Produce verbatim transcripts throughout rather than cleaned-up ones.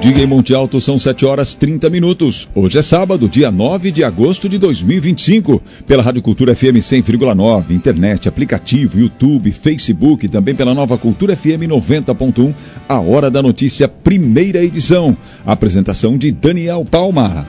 Meio-dia em Monte Alto, são sete horas e trinta minutos. Hoje é sábado, dia nove de agosto de dois mil e vinte e cinco. Pela Rádio Cultura F M cem vírgula nove, internet, aplicativo, YouTube, Facebook, também pela Nova Cultura F M noventa ponto um. A Hora da Notícia, primeira edição. Apresentação de Daniel Palma.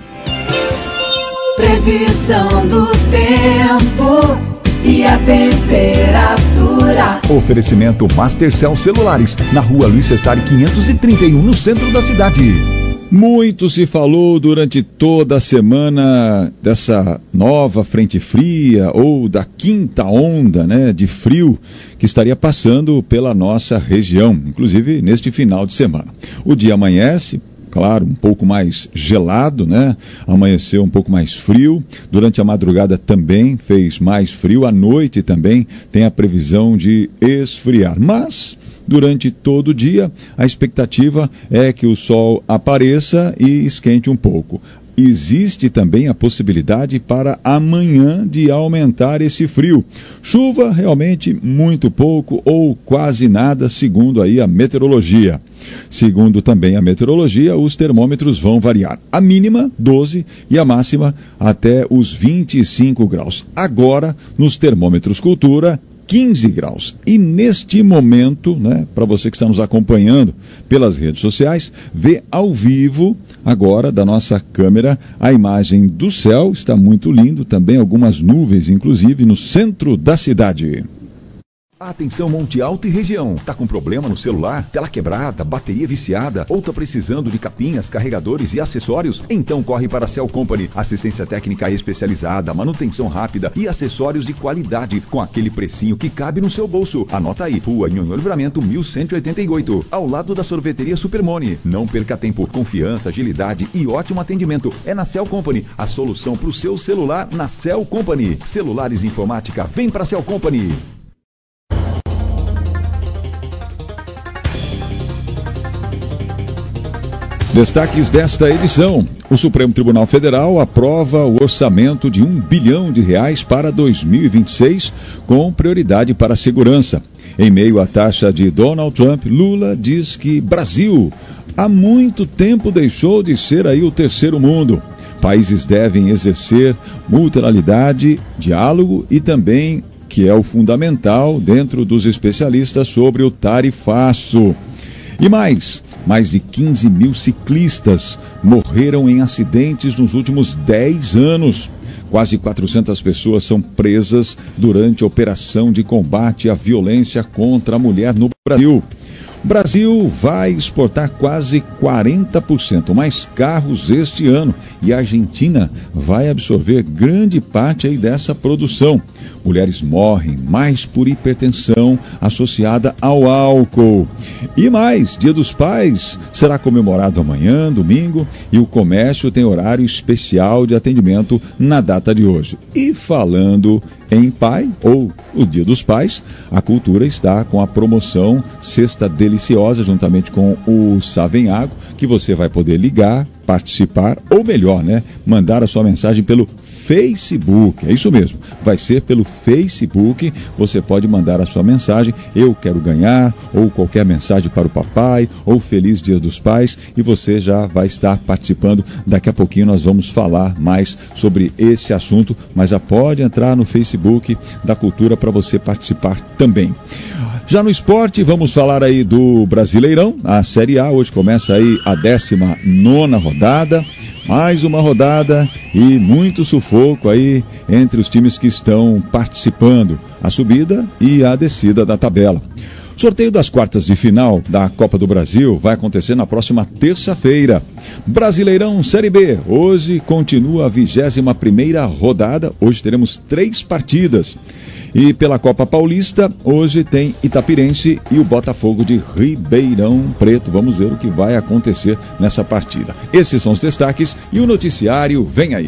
Previsão do tempo e a temperatura. Oferecimento Mastercell Celulares, na rua Luiz Sestari quinhentos e trinta e um, no centro da cidade. Muito se falou durante toda a semana dessa nova frente fria ou da quinta onda, né, de frio que estaria passando pela nossa região, inclusive neste final de semana. O dia amanhece, claro, um pouco mais gelado, né? Amanheceu um pouco mais frio. Durante a madrugada também fez mais frio. À noite também tem a previsão de esfriar. Mas, durante todo o dia, a expectativa é que o sol apareça e esquente um pouco. Existe também a possibilidade para amanhã de aumentar esse frio. Chuva realmente muito pouco ou quase nada, segundo aí a meteorologia. Segundo também a meteorologia, os termômetros vão variar. A mínima, doze, e a máxima até os vinte e cinco graus. Agora, nos termômetros Cultura, quinze graus. E neste momento, né, para você que está nos acompanhando pelas redes sociais, vê ao vivo, agora, da nossa câmera, a imagem do céu. Está muito lindo, também algumas nuvens, inclusive, no centro da cidade. Atenção Monte Alto e região. Tá com problema no celular? Tela quebrada, bateria viciada? Ou tá precisando de capinhas, carregadores e acessórios? Então corre para a Cell Company. Assistência técnica especializada, manutenção rápida e acessórios de qualidade com aquele precinho que cabe no seu bolso. Anota aí, Rua Nhonhô Livramento mil cento e oitenta e oito, ao lado da sorveteria Supermone. Não perca tempo, confiança, agilidade e ótimo atendimento. É na Cell Company, a solução para o seu celular na Cell Company. Celulares e informática, vem para a Cell Company. Destaques desta edição. O Supremo Tribunal Federal aprova o orçamento de um bilhão de reais para dois mil e vinte e seis, com prioridade para a segurança. Em meio à taxa de Donald Trump, Lula diz que Brasil há muito tempo deixou de ser aí o terceiro mundo. Países devem exercer multilateralidade, diálogo e também, que é o fundamental dentro dos especialistas, sobre o tarifaço. E mais, mais de quinze mil ciclistas morreram em acidentes nos últimos dez anos. Quase quatrocentas pessoas são presas durante a operação de combate à violência contra a mulher no Brasil. O Brasil vai exportar quase quarenta por cento mais carros este ano e a Argentina vai absorver grande parte aí dessa produção. Mulheres morrem mais por hipertensão associada ao álcool. E mais, Dia dos Pais será comemorado amanhã, domingo, e o comércio tem horário especial de atendimento na data de hoje. E falando em pai, ou o Dia dos Pais, a Cultura está com a promoção Cesta Deliciosa, juntamente com o Savenhago, que você vai poder ligar, participar, ou melhor, né, mandar a sua mensagem pelo Facebook. É isso mesmo, vai ser pelo Facebook. Você pode mandar a sua mensagem, eu quero ganhar, ou qualquer mensagem para o papai, ou Feliz Dia dos Pais, e você já vai estar participando. Daqui a pouquinho nós vamos falar mais sobre esse assunto, mas já pode entrar no Facebook da Cultura para você participar também. Já no esporte, vamos falar aí do Brasileirão, a Série A. Hoje começa aí a décima nona rodada, mais uma rodada e muito sufoco aí entre os times que estão participando, a subida e a descida da tabela. O sorteio das quartas de final da Copa do Brasil vai acontecer na próxima terça-feira. Brasileirão Série B, hoje continua a vigésima primeira rodada, hoje teremos três partidas. E pela Copa Paulista, hoje tem Itapirense e o Botafogo de Ribeirão Preto. Vamos ver o que vai acontecer nessa partida. Esses são os destaques e o noticiário vem aí.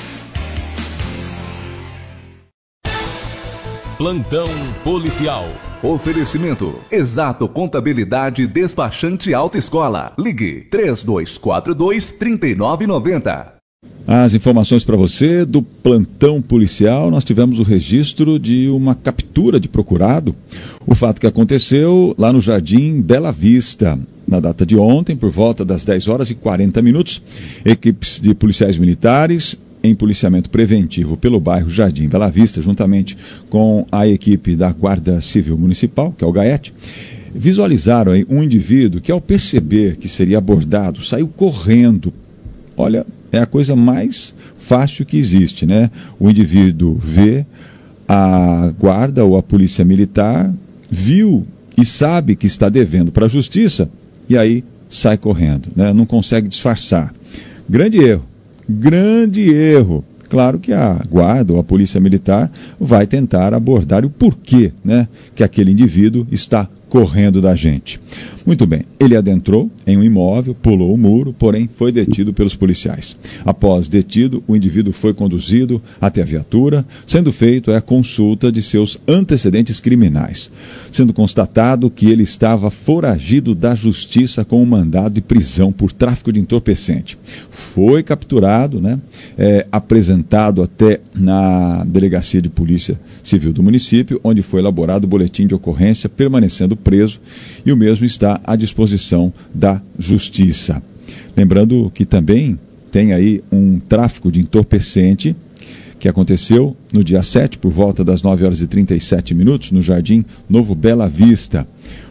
Plantão policial. Oferecimento Exato Contabilidade Despachante Autoescola. Ligue três dois quatro dois, três nove nove zero. As informações para você do plantão policial. Nós tivemos o registro de uma captura de procurado. O fato que aconteceu lá no Jardim Bela Vista. Na data de ontem, por volta das dez horas e quarenta minutos, equipes de policiais militares em policiamento preventivo pelo bairro Jardim Bela Vista, juntamente com a equipe da Guarda Civil Municipal, que é o GAET, visualizaram aí um indivíduo que, ao perceber que seria abordado, saiu correndo. Olha, é a coisa mais fácil que existe, né? O indivíduo vê a guarda ou a polícia militar, viu e sabe que está devendo para a justiça, e aí sai correndo, né? Não consegue disfarçar. Grande erro. Grande erro. Claro que a guarda ou a polícia militar vai tentar abordar o porquê, né, que aquele indivíduo está correndo da gente. Muito bem, ele adentrou em um imóvel, pulou o muro, porém foi detido pelos policiais. Após detido, o indivíduo foi conduzido até a viatura, sendo feito a consulta de seus antecedentes criminais, sendo constatado que ele estava foragido da justiça com um mandado de prisão por tráfico de entorpecente. Foi capturado, né, é, apresentado até na Delegacia de Polícia Civil do município, onde foi elaborado o boletim de ocorrência, permanecendo preso, e o mesmo está à disposição da Justiça. Lembrando que também tem aí um tráfico de entorpecente que aconteceu no dia sete, por volta das nove horas e trinta e sete minutos, no Jardim Novo Bela Vista,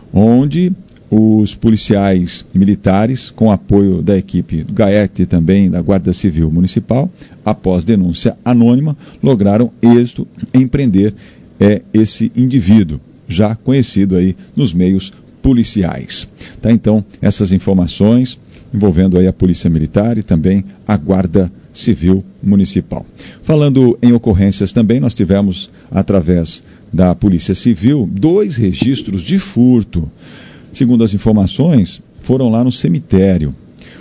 onde os policiais militares, com apoio da equipe do GAET e também da Guarda Civil Municipal, após denúncia anônima, lograram êxito em prender é, esse indivíduo, já conhecido aí nos meios policiais. Tá, então, essas informações envolvendo aí a Polícia Militar e também a Guarda Civil Municipal. Falando em ocorrências também, nós tivemos, através da Polícia Civil, dois registros de furto. Segundo as informações, foram lá no cemitério.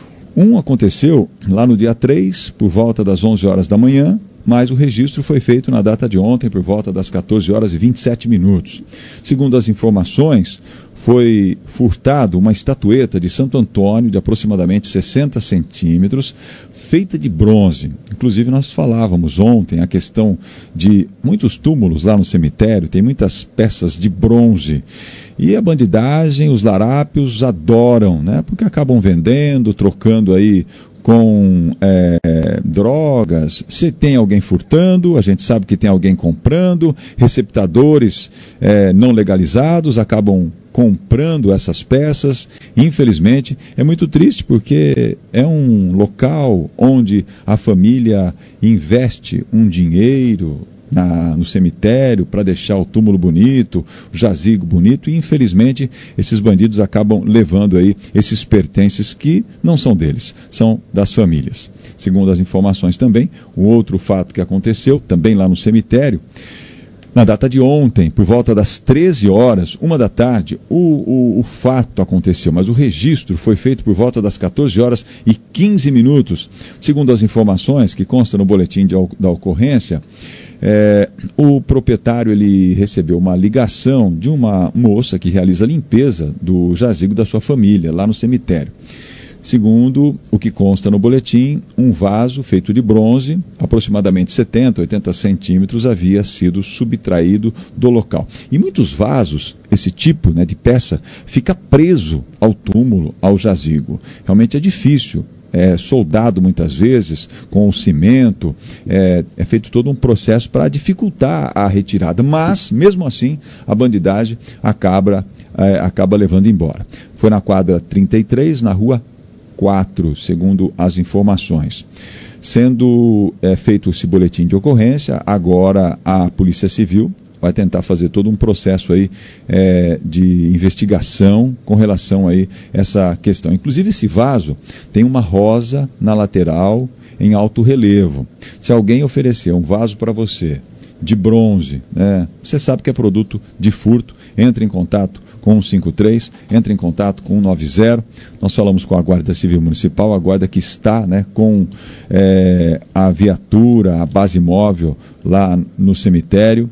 Um aconteceu lá no dia três, por volta das onze horas da manhã, mas o registro foi feito na data de ontem, por volta das quatorze horas e vinte e sete minutos. Segundo as informações, foi furtado uma estatueta de Santo Antônio de aproximadamente sessenta centímetros, feita de bronze. Inclusive, nós falávamos ontem a questão de muitos túmulos lá no cemitério, tem muitas peças de bronze. E a bandidagem, os larápios adoram, né? Porque acabam vendendo, trocando aí com é, drogas. Se tem alguém furtando, a gente sabe que tem alguém comprando, receptadores é, não legalizados acabam comprando essas peças. Infelizmente, é muito triste porque é um local onde a família investe um dinheiro Na, no cemitério para deixar o túmulo bonito, o jazigo bonito, e infelizmente esses bandidos acabam levando aí esses pertences que não são deles, são das famílias. Segundo as informações também, o outro fato que aconteceu também lá no cemitério, na data de ontem, por volta das treze horas, uma da tarde, o, o, o fato aconteceu, mas o registro foi feito por volta das quatorze horas e quinze minutos. Segundo as informações que constam no boletim de, da ocorrência, É, o proprietário ele recebeu uma ligação de uma moça que realiza limpeza do jazigo da sua família, lá no cemitério. Segundo o que consta no boletim, um vaso feito de bronze, aproximadamente setenta, oitenta centímetros, havia sido subtraído do local. E muitos vasos, esse tipo, né, de peça, fica preso ao túmulo, ao jazigo. Realmente é difícil. É soldado muitas vezes com o cimento, é, é feito todo um processo para dificultar a retirada, mas mesmo assim a bandidagem acaba, é, acaba levando embora. Foi na quadra trinta e três, na rua quatro, segundo as informações. Sendo é, feito esse boletim de ocorrência, agora a Polícia Civil vai tentar fazer todo um processo aí é, de investigação com relação aí a essa questão. Inclusive esse vaso tem uma rosa na lateral em alto relevo. Se alguém oferecer um vaso para você de bronze, né, você sabe que é produto de furto, entre em contato com o cinco três, entre em contato com o nove zero. Nós falamos com a Guarda Civil Municipal, a guarda que está, né, com é, a viatura, a base móvel lá no cemitério.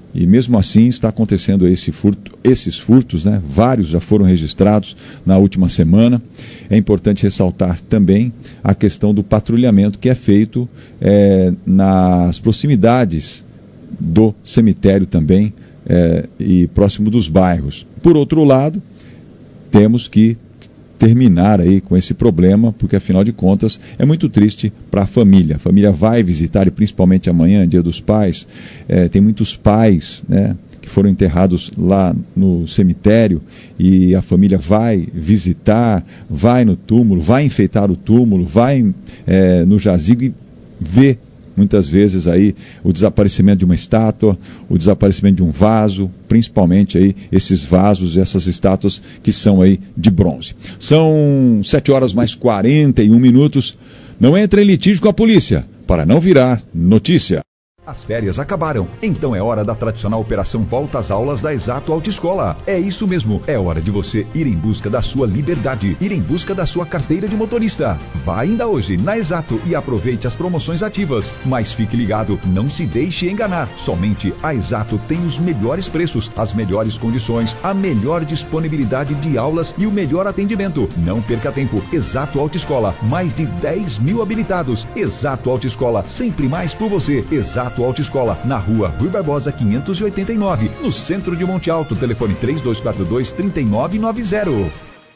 E mesmo assim está acontecendo esse furto, esses furtos, né? Vários já foram registrados na última semana. É importante ressaltar também a questão do patrulhamento que é feito é, nas proximidades do cemitério também é, e próximo dos bairros. Por outro lado, temos que terminar aí com esse problema, porque afinal de contas é muito triste para a família. A família vai visitar, e principalmente amanhã, Dia dos Pais, é, tem muitos pais, né, que foram enterrados lá no cemitério, e a família vai visitar, vai no túmulo, vai enfeitar o túmulo, vai é, no jazigo e vê muitas vezes aí o desaparecimento de uma estátua, o desaparecimento de um vaso, principalmente aí esses vasos e essas estátuas que são aí de bronze. São sete horas mais quarenta e um minutos. Não entre em litígio com a polícia, para não virar notícia. As férias acabaram, então é hora da tradicional operação Volta às Aulas da Exato Autoescola. É isso mesmo, é hora de você ir em busca da sua liberdade, ir em busca da sua carteira de motorista. Vá ainda hoje na Exato e aproveite as promoções ativas. Mas fique ligado, não se deixe enganar. Somente a Exato tem os melhores preços, as melhores condições, a melhor disponibilidade de aulas e o melhor atendimento. Não perca tempo, Exato Autoescola, mais de dez mil habilitados. Exato Autoescola, sempre mais por você. Exato Autoescola, na rua Rui Barbosa quinhentos e oitenta e nove, no centro de Monte Alto, telefone três dois quatro dois, três nove nove zero.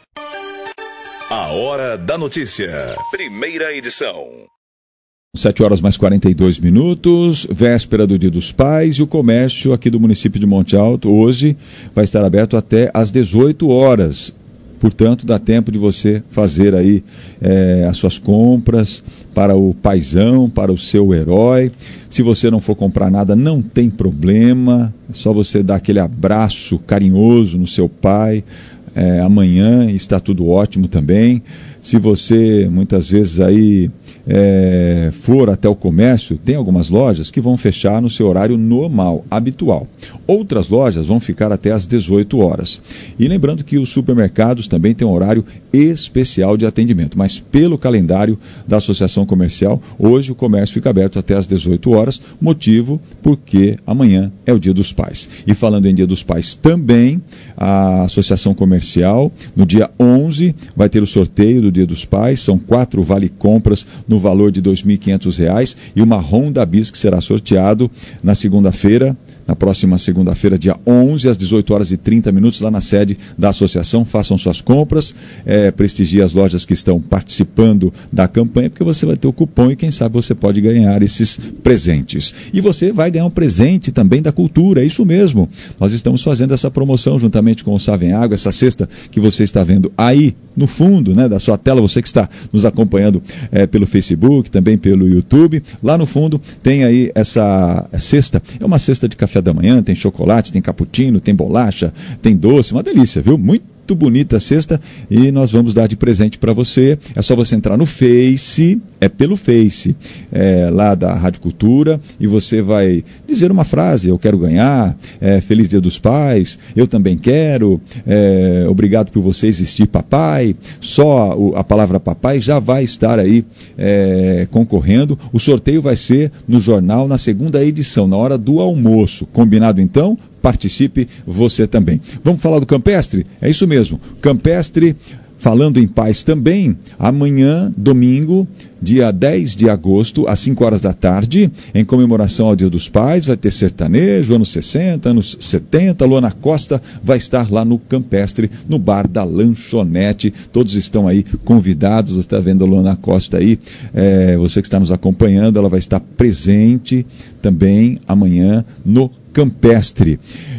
A Hora da Notícia, primeira edição. sete horas mais quarenta e dois minutos, véspera do Dia dos Pais, e o comércio aqui do município de Monte Alto hoje vai estar aberto até às dezoito horas. Portanto, dá tempo de você fazer aí é, as suas compras para o paizão, para o seu herói. Se você não for comprar nada, não tem problema. É só você dar aquele abraço carinhoso no seu pai. É, amanhã está tudo ótimo também. Se você, muitas vezes, aí é, for até o comércio, tem algumas lojas que vão fechar no seu horário normal, habitual. Outras lojas vão ficar até às dezoito horas. E lembrando que os supermercados também têm um horário especial de atendimento, mas pelo calendário da Associação Comercial, hoje o comércio fica aberto até às dezoito horas, motivo porque amanhã é o Dia dos Pais. E falando em Dia dos Pais também, a Associação Comercial, no dia onze, vai ter o sorteio do Dia dos Pais. São quatro vale-compras no valor de dois mil e quinhentos reais e uma Honda Bis que será sorteado na segunda-feira, na próxima segunda-feira, dia onze, às dezoito horas e trinta minutos, lá na sede da associação. Façam suas compras, é, prestigie as lojas que estão participando da campanha, porque você vai ter o cupom e quem sabe você pode ganhar esses presentes. E você vai ganhar um presente também da cultura, é isso mesmo. Nós estamos fazendo essa promoção juntamente com o Savem Água, essa cesta que você está vendo aí no fundo, né, da sua tela, você que está nos acompanhando é, pelo Facebook, também pelo YouTube. Lá no fundo tem aí essa cesta, é uma cesta de café da manhã, tem chocolate, tem cappuccino, tem bolacha, tem doce, uma delícia, viu? Muito bonita a cesta e nós vamos dar de presente para você. É só você entrar no Face, é pelo Face, é, lá da Rádio Cultura, e você vai dizer uma frase: eu quero ganhar, é, Feliz Dia dos Pais, eu também quero, é, obrigado por você existir, papai. Só o, a palavra papai já vai estar aí é, concorrendo. O sorteio vai ser no jornal na segunda edição, na hora do almoço. Combinado então? Participe você também. Vamos falar do Campestre? É isso mesmo. Campestre, falando em paz também, amanhã, domingo, dia dez de agosto, às cinco horas da tarde, em comemoração ao Dia dos Pais, vai ter sertanejo, anos sessenta, anos setenta. Luana Costa vai estar lá no Campestre, no bar da Lanchonete. Todos estão aí convidados. Você está vendo a Luana Costa aí, é, você que está nos acompanhando, ela vai estar presente também amanhã no Campestre.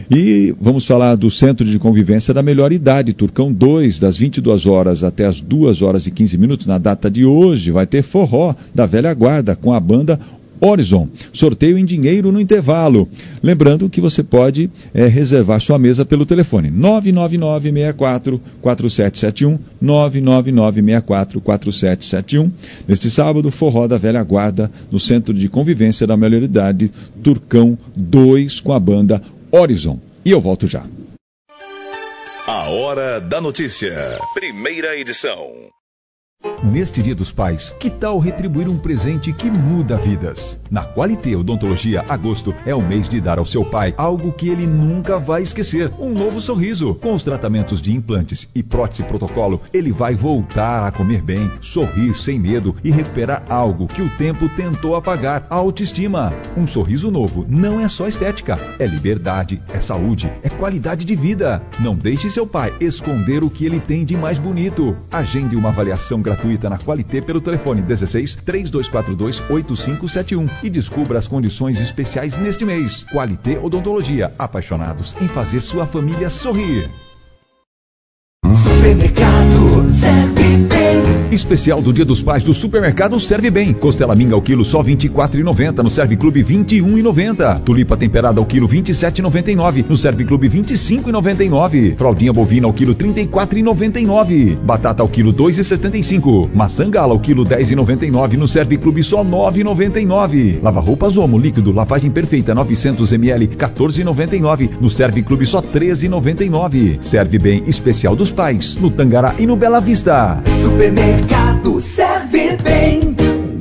E vamos falar do Centro de Convivência da Melhor Idade, Turcão dois, das vinte e duas horas até as duas horas e quinze minutos. Na data de hoje vai ter forró da velha guarda com a banda Horizon. Sorteio em dinheiro no intervalo. Lembrando que você pode é, reservar sua mesa pelo telefone nove nove nove, seis quatro, quatro sete sete um, nove nove nove, seis quatro, quatro sete sete um. Neste sábado, forró da velha guarda no Centro de Convivência da Melhor Idade, Turcão dois, com a banda Horizon. E eu volto já. A Hora da Notícia, primeira edição. Neste Dia dos Pais, que tal retribuir um presente que muda vidas? Na Qualité Odontologia, agosto é o mês de dar ao seu pai algo que ele nunca vai esquecer, um novo sorriso. Com os tratamentos de implantes e prótese protocolo, ele vai voltar a comer bem, sorrir sem medo e recuperar algo que o tempo tentou apagar, a autoestima. Um sorriso novo não é só estética, é liberdade, é saúde, é qualidade de vida. Não deixe seu pai esconder o que ele tem de mais bonito. Agende uma avaliação gratuita na Qualité pelo telefone dezesseis, três dois quatro dois, oito cinco sete um e descubra as condições especiais neste mês. Qualité Odontologia, apaixonados em fazer sua família sorrir. Supermercado Serve Bem. Especial do Dia dos Pais do Supermercado Serve Bem. Costela minga ao quilo só vinte e quatro reais e noventa centavos, no Serve Clube vinte e um reais e noventa centavos. Tulipa temperada ao quilo vinte e sete reais e noventa e nove centavos, no Serve Clube vinte e cinco reais e noventa e nove centavos. Fraldinha bovina ao quilo trinta e quatro reais e noventa e nove centavos. Batata ao quilo dois reais e setenta e cinco centavos. Maçã gala ao quilo dez reais e noventa e nove centavos, no Serve Clube só nove reais e noventa e nove centavos. Lava roupas Omo líquido lavagem perfeita novecentos mililitros, quatorze reais e noventa e nove centavos, no Serve Clube só treze reais e noventa e nove centavos. Serve Bem Especial dos Pais, no Tangará e no Bela Vista. Supermercado Serve Bem.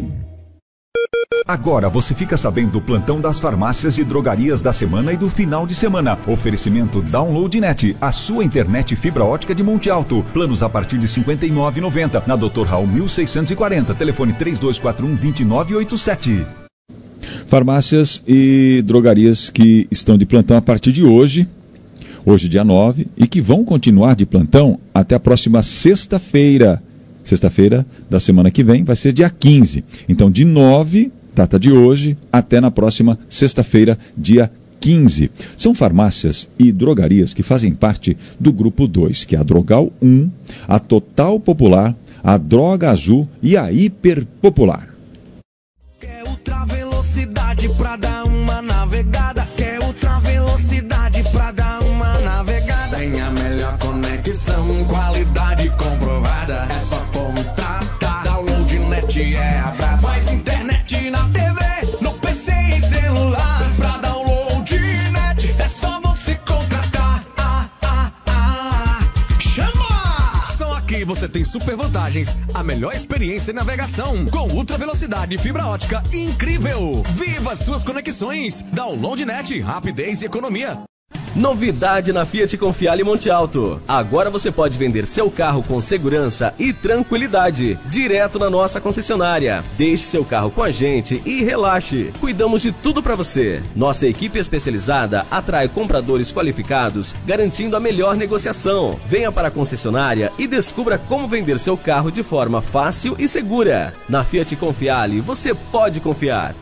Agora você fica sabendo do plantão das farmácias e drogarias da semana e do final de semana. Oferecimento DownloadNet, a sua internet fibra ótica de Monte Alto. Planos a partir de cinquenta e nove reais e noventa centavos. Na doutor Raul mil seiscentos e quarenta. Telefone três dois quatro um, dois nove oito sete. Farmácias e drogarias que estão de plantão a partir de hoje, hoje dia nove, e que vão continuar de plantão até a próxima sexta-feira. Sexta-feira da semana que vem vai ser dia quinze. Então, de nove, data de hoje, até na próxima sexta-feira, dia quinze. São farmácias e drogarias que fazem parte do grupo dois, que é a Drogal um, a Total Popular, a Droga Azul e a Hiper Popular. Quer ultra velocidade pra dar uma navegada? Quer ultra velocidade pra dar uma navegada? Tem a melhor conexão, qualidade comprovada. É só contratar. DownloadNet é a braba. Mais internet na T V, no P C e celular. Pra DownloadNet é só você contratar. Ah, ah, ah. Chama! Só aqui você tem super vantagens. A melhor experiência em navegação com ultra velocidade e fibra ótica incrível. Viva suas conexões. DownloadNet, rapidez e economia. Novidade na Fiat Confiale Monte Alto. Agora você pode vender seu carro com segurança e tranquilidade, direto na nossa concessionária. Deixe seu carro com a gente e relaxe. Cuidamos de tudo para você. Nossa equipe especializada atrai compradores qualificados, garantindo a melhor negociação. Venha para a concessionária e descubra como vender seu carro de forma fácil e segura. Na Fiat Confiale, você pode confiar.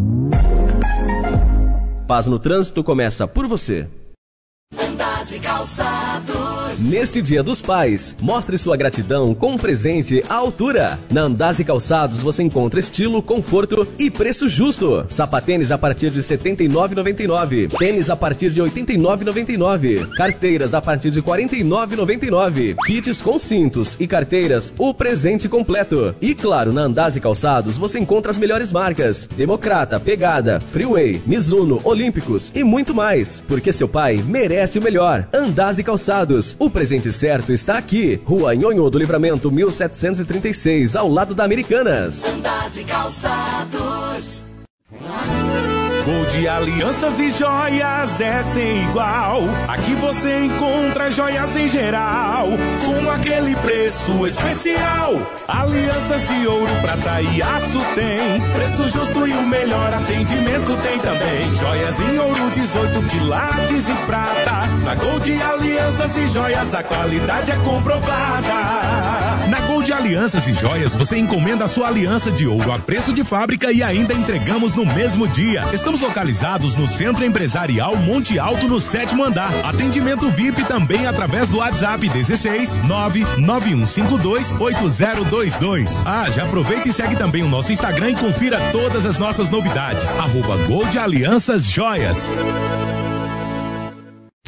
Paz no trânsito começa por você. Andas e Calçados. Neste Dia dos Pais, mostre sua gratidão com um presente à altura. Na Andas e Calçados você encontra estilo, conforto e preço justo. Sapatênis a partir de setenta e nove reais e noventa e nove centavos. Tênis a partir de oitenta e nove reais e noventa e nove centavos. Carteiras a partir de quarenta e nove reais e noventa e nove centavos. Kits com cintos e carteiras, o presente completo. E claro, na Andas e Calçados você encontra as melhores marcas: Democrata, Pegada, Freeway, Mizuno, Olímpicos e muito mais. Porque seu pai merece o melhor. Andas e Calçados, o presente certo está aqui. Rua Nhonhô do Livramento, mil setecentos e trinta e seis, ao lado da Americanas. Andas e Calçados. Gold Alianças e Joias é sem igual. Aqui você encontra joias em geral, com aquele preço especial. Alianças de ouro, prata e aço tem preço justo e o melhor atendimento tem também. Joias em ouro, dezoito quilates e prata. Na Gold Alianças e Joias a qualidade é comprovada. Na Gold Alianças e Joias você encomenda a sua aliança de ouro a preço de fábrica e ainda entregamos no mesmo dia. Estamos localizados no Centro Empresarial Monte Alto, no sétimo andar. Atendimento V I P também através do WhatsApp dezesseis, nove nove um cinco dois, oito zero dois dois. Ah, já aproveita e segue também o nosso Instagram e confira todas as nossas novidades. Arroba Gold Alianças Joias.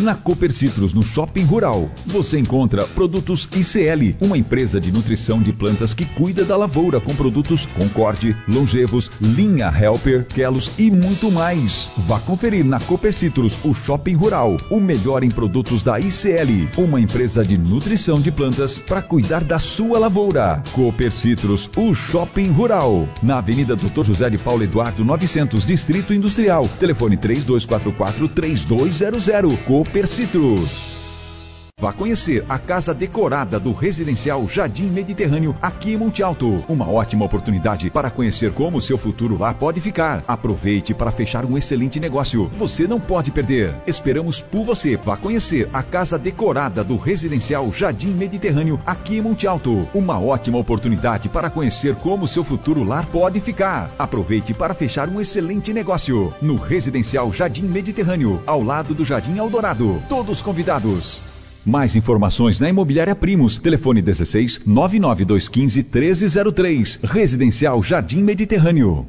Na Cooper Citrus, no Shopping Rural, você encontra produtos I C L, uma empresa de nutrição de plantas que cuida da lavoura com produtos Concorde, Longevos, Linha Helper, Kelos e muito mais. Vá conferir na Cooper Citrus, o Shopping Rural, o melhor em produtos da I C L, uma empresa de nutrição de plantas para cuidar da sua lavoura. Cooper Citrus, o Shopping Rural, na Avenida doutor José de Paulo Eduardo novecentos, Distrito Industrial. Telefone três dois quatro quatro, três dois zero zero. Cooper Citrus. Vá conhecer a casa decorada do Residencial Jardim Mediterrâneo aqui em Monte Alto. Uma ótima oportunidade para conhecer como o seu futuro lá pode ficar. Aproveite para fechar um excelente negócio. Você não pode perder. Esperamos por você. Vá conhecer a casa decorada do Residencial Jardim Mediterrâneo aqui em Monte Alto. Uma ótima oportunidade para conhecer como o seu futuro lá pode ficar. Aproveite para fechar um excelente negócio. No Residencial Jardim Mediterrâneo, ao lado do Jardim Eldorado. Todos convidados. Mais informações na Imobiliária Primos. Telefone dezesseis, nove nove dois um cinco, treze zero três. Residencial Jardim Mediterrâneo.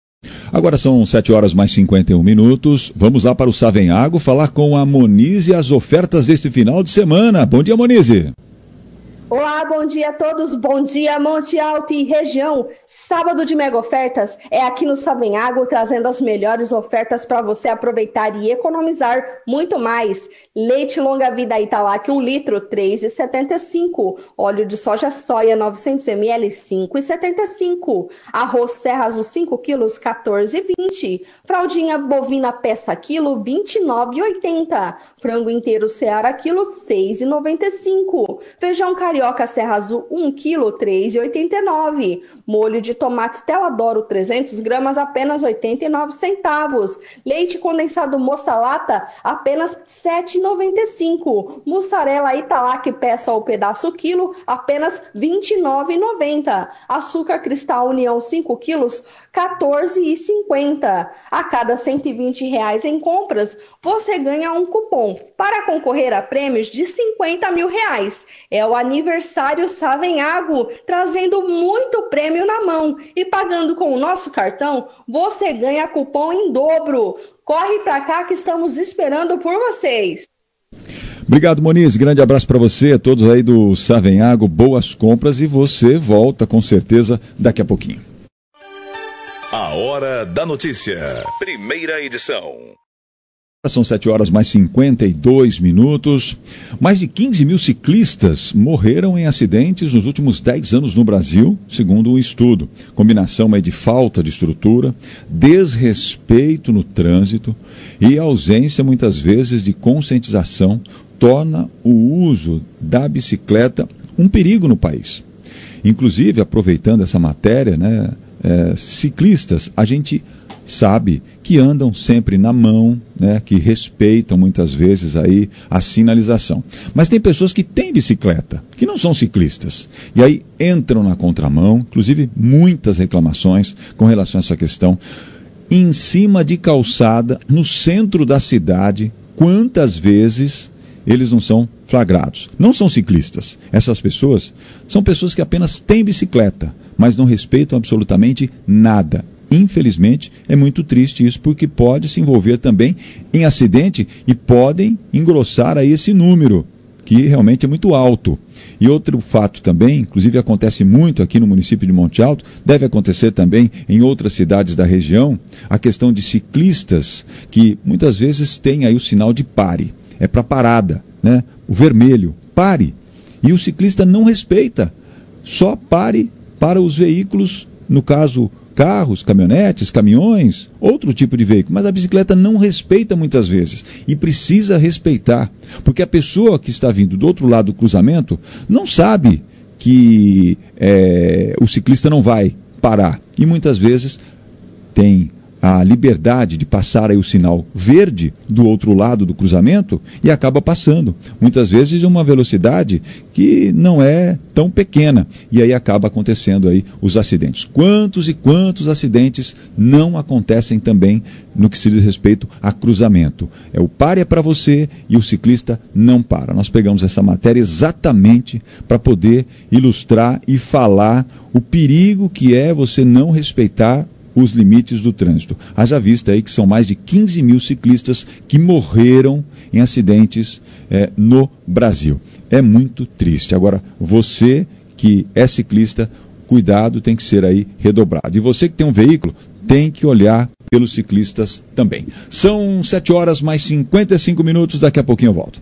Agora são sete horas mais cinquenta e um minutos. Vamos lá para o Savenhago falar com a Monize e as ofertas deste final de semana. Bom dia, Monize. Olá, bom dia a todos, bom dia Monte Alto e região. Sábado de mega ofertas é aqui no Savenhago, trazendo as melhores ofertas para você aproveitar e economizar muito mais. Leite longa vida Italac um litro, três reais e setenta e cinco centavos. Óleo de soja soia novecentos mililitros, cinco reais e setenta e cinco centavos. Arroz Serra Azul cinco quilos, quatorze reais e vinte centavos. Fraldinha bovina peça quilo, vinte e nove reais e oitenta centavos. Frango inteiro Seara quilo, seis reais e noventa e cinco centavos. Feijão carioca Carioca Serra Azul um quilo, três reais e oitenta e nove centavos. Molho de tomate Stella Doro trezentas gramas, apenas oitenta e nove centavos. Leite condensado Moça Lata, apenas sete reais e noventa e cinco centavos. Mussarela Italac peça ou pedaço quilo, apenas vinte e nove reais e noventa centavos. Açúcar Cristal União cinco quilos, quatorze reais e cinquenta centavos. A cada cento e vinte reais em compras, você ganha um cupom para concorrer a prêmios de cinquenta mil reais. É o aniversário Aniversário Savenhago, trazendo muito prêmio na mão. E pagando com o nosso cartão, você ganha cupom em dobro. Corre pra cá que estamos esperando por vocês. Obrigado, Moniz. Grande abraço para você, todos aí do Savenhago. Boas compras e você volta com certeza daqui a pouquinho. A Hora da Notícia. Primeira edição. São sete horas mais cinquenta e dois minutos. Mais de quinze mil ciclistas morreram em acidentes nos últimos dez anos no Brasil, segundo um estudo. Combinação aí de falta de estrutura, desrespeito no trânsito e ausência, muitas vezes, de conscientização torna o uso da bicicleta um perigo no país. Inclusive, aproveitando essa matéria, né, é, ciclistas, a gente sabe que andam sempre na mão, né, que respeitam muitas vezes aí a sinalização. Mas tem pessoas que têm bicicleta, que não são ciclistas, e aí entram na contramão, inclusive muitas reclamações com relação a essa questão, em cima de calçada, no centro da cidade, quantas vezes eles não são flagrados. Não são ciclistas. Essas pessoas são pessoas que apenas têm bicicleta, mas não respeitam absolutamente nada. Infelizmente, é muito triste isso, porque pode se envolver também em acidente e podem engrossar aí esse número, que realmente é muito alto. E outro fato também, inclusive acontece muito aqui no município de Monte Alto, deve acontecer também em outras cidades da região, a questão de ciclistas que muitas vezes têm aí o sinal de pare, é para parada, né? O vermelho, pare. E o ciclista não respeita, só pare para os veículos, no caso carros, caminhonetes, caminhões, outro tipo de veículo, mas a bicicleta não respeita muitas vezes e precisa respeitar, porque a pessoa que está vindo do outro lado do cruzamento não sabe que é, o ciclista não vai parar e muitas vezes tem a liberdade de passar aí o sinal verde do outro lado do cruzamento e acaba passando, muitas vezes a uma velocidade que não é tão pequena, e aí acaba acontecendo aí os acidentes. Quantos e quantos acidentes não acontecem também no que se diz respeito a cruzamento? É o pare é para você e o ciclista não para. Nós pegamos essa matéria exatamente para poder ilustrar e falar o perigo que é você não respeitar os limites do trânsito. Haja vista aí que são mais de quinze mil ciclistas que morreram em acidentes é, no Brasil. É muito triste. Agora, você que é ciclista, cuidado tem que ser aí redobrado. E você que tem um veículo, tem que olhar pelos ciclistas também. São sete horas mais cinquenta e cinco minutos, daqui a pouquinho eu volto.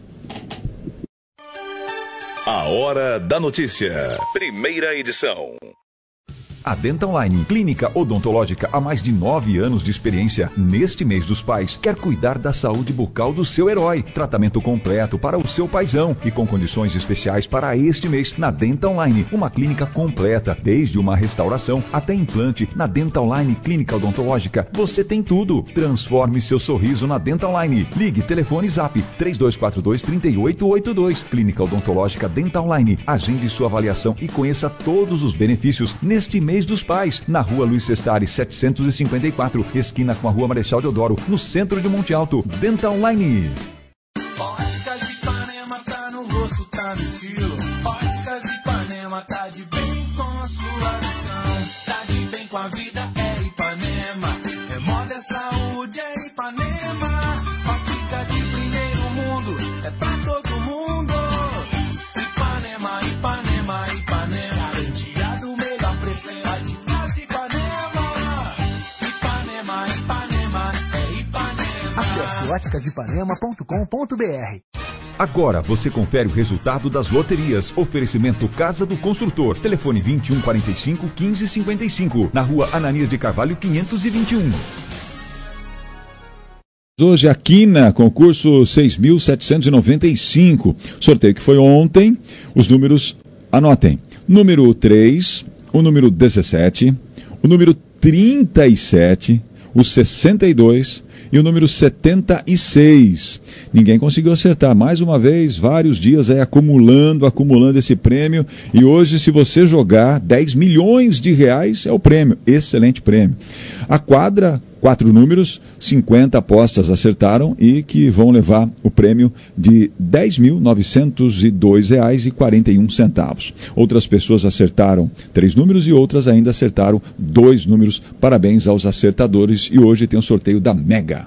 A Hora da Notícia, primeira edição. A Dental Line, clínica odontológica há mais de nove anos de experiência. Neste mês dos pais, quer cuidar da saúde bucal do seu herói. Tratamento completo para o seu paizão e com condições especiais para este mês na Dental Line. Uma clínica completa, desde uma restauração até implante. Na Dental Line Clínica Odontológica, você tem tudo. Transforme seu sorriso na Dental Line. Ligue, telefone Zap três dois quatro dois, três oito oito dois. Clínica Odontológica Dental Line. Agende sua avaliação e conheça todos os benefícios neste mês dos pais, na rua Luiz Sestari setecentos e cinquenta e quatro, esquina com a rua Marechal Deodoro, no centro de Monte Alto. Dental Line. Óticas Ipanema tá no rosto, tá no estilo. Óticas Ipanema tá de bem com a sua visão. Tá de bem com a vida, é Ipanema. É moda, é saúde, é Ipanema. Ótica de primeiro mundo, é pra todo mundo. Ipanema, Ipanema, Ipanema. Garantia do melhor preço, é a de casa Ipanema. Ipanema, Ipanema, é Ipanema. Acesse óticas ipanema ponto com ponto b r. Agora você confere o resultado das loterias. Oferecimento Casa do Construtor. Telefone vinte e um, quarenta e cinco, quinze, cinquenta e cinco. Na rua Ananias de Carvalho, quinhentos e vinte e um. Hoje a Quina, concurso seis mil setecentos e noventa e cinco. Sorteio que foi ontem. Os números, anotem. Número três, o número dezessete, o número trinta e sete, o sessenta e dois e o número setenta e seis. Ninguém conseguiu acertar. Mais uma vez, vários dias aí acumulando, acumulando esse prêmio. E hoje, se você jogar dez milhões de reais, é o prêmio. Excelente prêmio. A quadra, quatro números, cinquenta apostas acertaram e que vão levar o prêmio de dez mil novecentos e dois reais e quarenta e um centavos. Outras pessoas acertaram três números e outras ainda acertaram dois números. Parabéns aos acertadores e hoje tem o sorteio da Mega.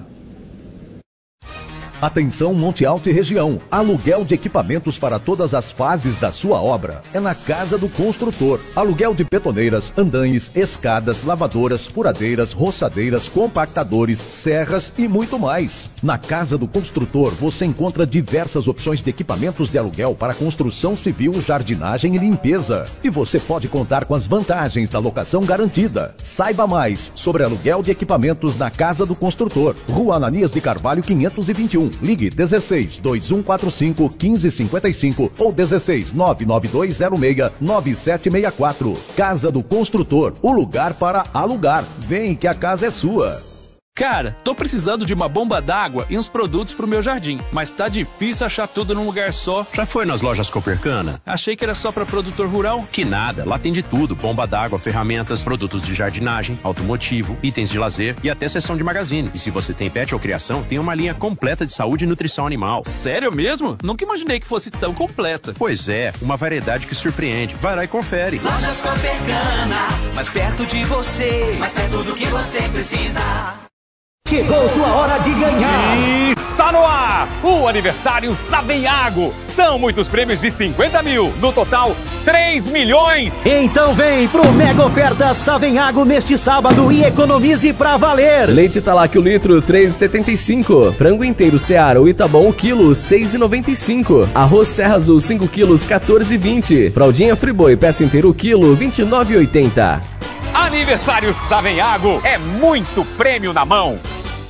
Atenção Monte Alto e região. Aluguel de equipamentos para todas as fases da sua obra. É na Casa do Construtor. Aluguel de betoneiras, andaimes, escadas, lavadoras, furadeiras, roçadeiras, compactadores, serras e muito mais. Na Casa do Construtor você encontra diversas opções de equipamentos de aluguel para construção civil, jardinagem e limpeza. E você pode contar com as vantagens da locação garantida. Saiba mais sobre aluguel de equipamentos na Casa do Construtor. Rua Ananias de Carvalho, quinhentos e vinte e um. Ligue dezesseis, dois um quatro cinco, quinze cinquenta e cinco ou dezesseis, nove nove dois zero seis, nove sete seis quatro. Casa do Construtor, o lugar para alugar. Vem que a casa é sua. Cara, tô precisando de uma bomba d'água e uns produtos pro meu jardim, mas tá difícil achar tudo num lugar só. Já foi nas lojas Copercana? Achei que era só pra produtor rural. Que nada, lá tem de tudo, bomba d'água, ferramentas, produtos de jardinagem, automotivo, itens de lazer e até seção de magazine. E se você tem pet ou criação, tem uma linha completa de saúde e nutrição animal. Sério mesmo? Nunca imaginei que fosse tão completa. Pois é, uma variedade que surpreende. Vai lá e confere. Lojas Copercana, mais perto de você, mais perto do que você precisa. Chegou sua hora de ganhar! Está no ar o aniversário Savenhago. São muitos prêmios de cinquenta mil, no total três milhões. Então vem pro Mega Oferta Savenhago neste sábado e economize pra valer. Leite Talac o litro três reais e setenta e cinco centavos. Frango inteiro Seara ou Itabom o quilo seis reais e noventa e cinco centavos. Arroz Serra Azul cinco quilos quatorze reais e vinte centavos. Fraldinha Friboi peça inteira o quilo vinte e nove reais e oitenta centavos. Aniversário Savenhago é muito prêmio na mão.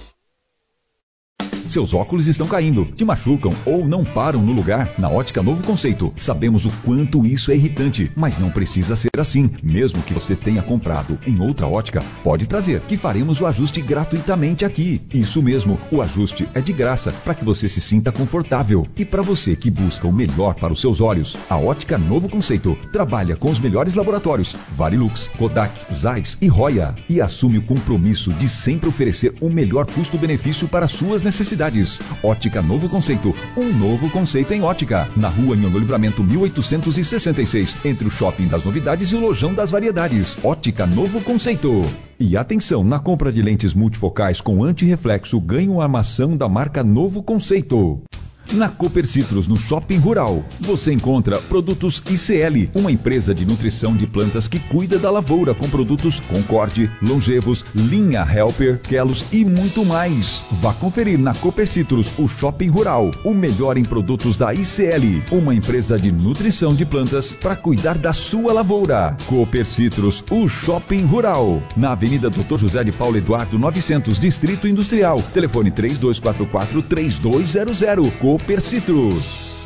Seus óculos estão caindo, te machucam ou não param no lugar? Na Ótica Novo Conceito, sabemos o quanto isso é irritante, mas não precisa ser assim. Mesmo que você tenha comprado em outra ótica, pode trazer, que faremos o ajuste gratuitamente aqui. Isso mesmo, o ajuste é de graça, para que você se sinta confortável. E para você que busca o melhor para os seus olhos, a Ótica Novo Conceito trabalha com os melhores laboratórios, Varilux, Kodak, Zeiss e Roya, e assume o compromisso de sempre oferecer o melhor custo-benefício para suas necessidades. Ótica Novo Conceito, um novo conceito em ótica. Na rua Nhongo Livramento mil oitocentos e sessenta e seis, entre o Shopping das Novidades e o Lojão das Variedades. Ótica Novo Conceito. E atenção, na compra de lentes multifocais com antirreflexo, ganhe uma armação da marca Novo Conceito. Na Cooper Citrus, no Shopping Rural, você encontra produtos I C L, uma empresa de nutrição de plantas que cuida da lavoura com produtos Concorde, Longevos, Linha Helper, Kelos e muito mais. Vá conferir na Cooper Citrus, o Shopping Rural, o melhor em produtos da I C L, uma empresa de nutrição de plantas para cuidar da sua lavoura. Cooper Citrus, o Shopping Rural, na Avenida doutor José de Paulo Eduardo novecentos, Distrito Industrial. Telefone três dois quatro quatro, três dois zero zero. Cooper Citrus.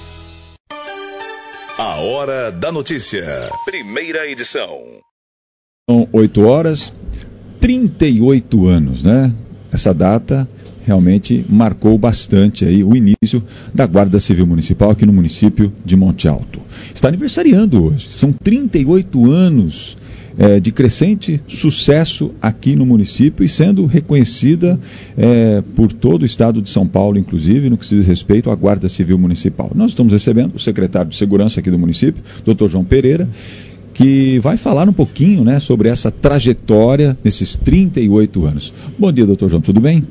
A Hora da Notícia. Primeira edição. São oito horas, trinta e oito anos, né? Essa data realmente marcou bastante aí o início da Guarda Civil Municipal aqui no município de Monte Alto. Está aniversariando hoje. São trinta e oito anos É, de crescente sucesso aqui no município e sendo reconhecida é, por todo o estado de São Paulo, inclusive, no que se diz respeito à Guarda Civil Municipal. Nós estamos recebendo o secretário de Segurança aqui do município, doutor João Pereira, que vai falar um pouquinho, né, sobre essa trajetória nesses trinta e oito anos. Bom dia, doutor João, tudo bem?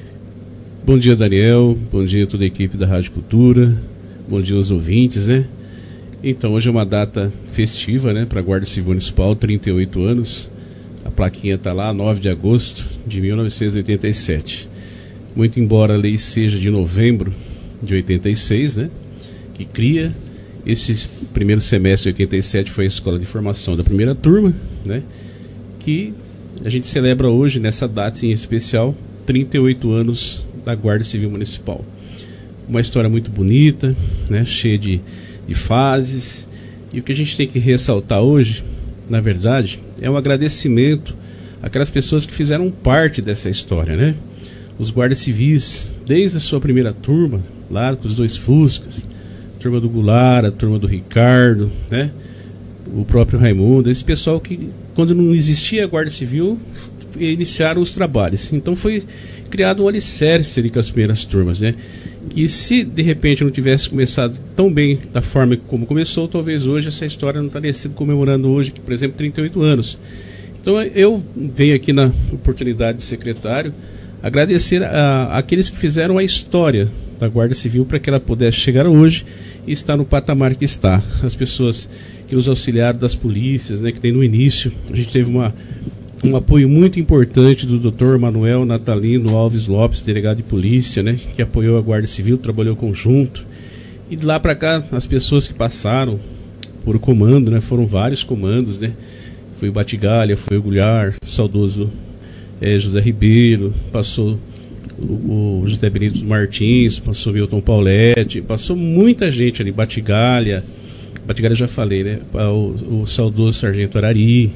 Bom dia, Daniel. Bom dia a toda a equipe da Rádio Cultura. Bom dia aos ouvintes, né? Então, hoje é uma data festiva, né, para a Guarda Civil Municipal, trinta e oito anos. A plaquinha está lá, nove de agosto de mil novecentos e oitenta e sete. Muito embora a lei seja de novembro de oitenta e seis, né, que cria, esse primeiro semestre de oitenta e sete foi a escola de formação da primeira turma, né, que a gente celebra hoje, nessa data em especial, trinta e oito anos da Guarda Civil Municipal. Uma história muito bonita, né, cheia de de fases, e o que a gente tem que ressaltar hoje, na verdade, é um agradecimento àquelas pessoas que fizeram parte dessa história, né? Os guardas civis, desde a sua primeira turma, lá com os dois Fuscas, a turma do Goulart, a turma do Ricardo, né? O próprio Raimundo, esse pessoal que, quando não existia a Guarda Civil, iniciaram os trabalhos. Então foi criado um alicerce ali com as primeiras turmas, né? E se de repente não tivesse começado tão bem da forma como começou, talvez hoje essa história não estaria sendo comemorando hoje, por exemplo, trinta e oito anos. Então eu venho aqui na oportunidade de secretário agradecer a, aqueles que fizeram a história da Guarda Civil para que ela pudesse chegar hoje e estar no patamar que está. As pessoas que nos auxiliaram das polícias, né, que tem no início, a gente teve uma um apoio muito importante do doutor Manuel Natalino Alves Lopes, delegado de polícia, né, que apoiou a Guarda Civil, trabalhou conjunto. E de lá para cá, as pessoas que passaram por o comando, né, foram vários comandos, né, foi o Batigalha, foi o Goulart, o saudoso é, José Ribeiro, passou o, o José Benito Martins, passou o Milton Pauletti, passou muita gente ali, Batigalha, Batigalha já falei, né, o, o saudoso Sargento Arari.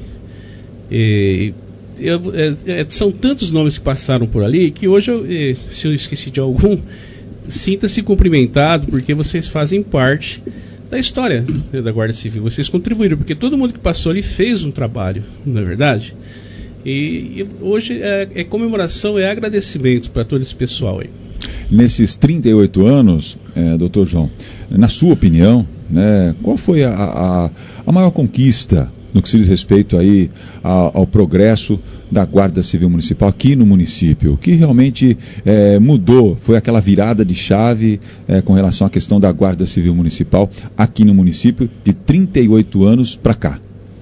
E, eu, é, são tantos nomes que passaram por ali que hoje, eu, se eu esqueci de algum, sinta-se cumprimentado, porque vocês fazem parte da história, né, da Guarda Civil. Vocês contribuíram, porque todo mundo que passou ali fez um trabalho, não é verdade? E, e hoje é, é comemoração, é agradecimento para todo esse pessoal aí. Nesses trinta e oito anos, é, doutor João, na sua opinião, né, qual foi a, a, a maior conquista no que se diz respeito aí ao, ao progresso da Guarda Civil Municipal aqui no município? O que realmente é, mudou foi aquela virada de chave é, com relação à questão da Guarda Civil Municipal aqui no município de trinta e oito anos para cá?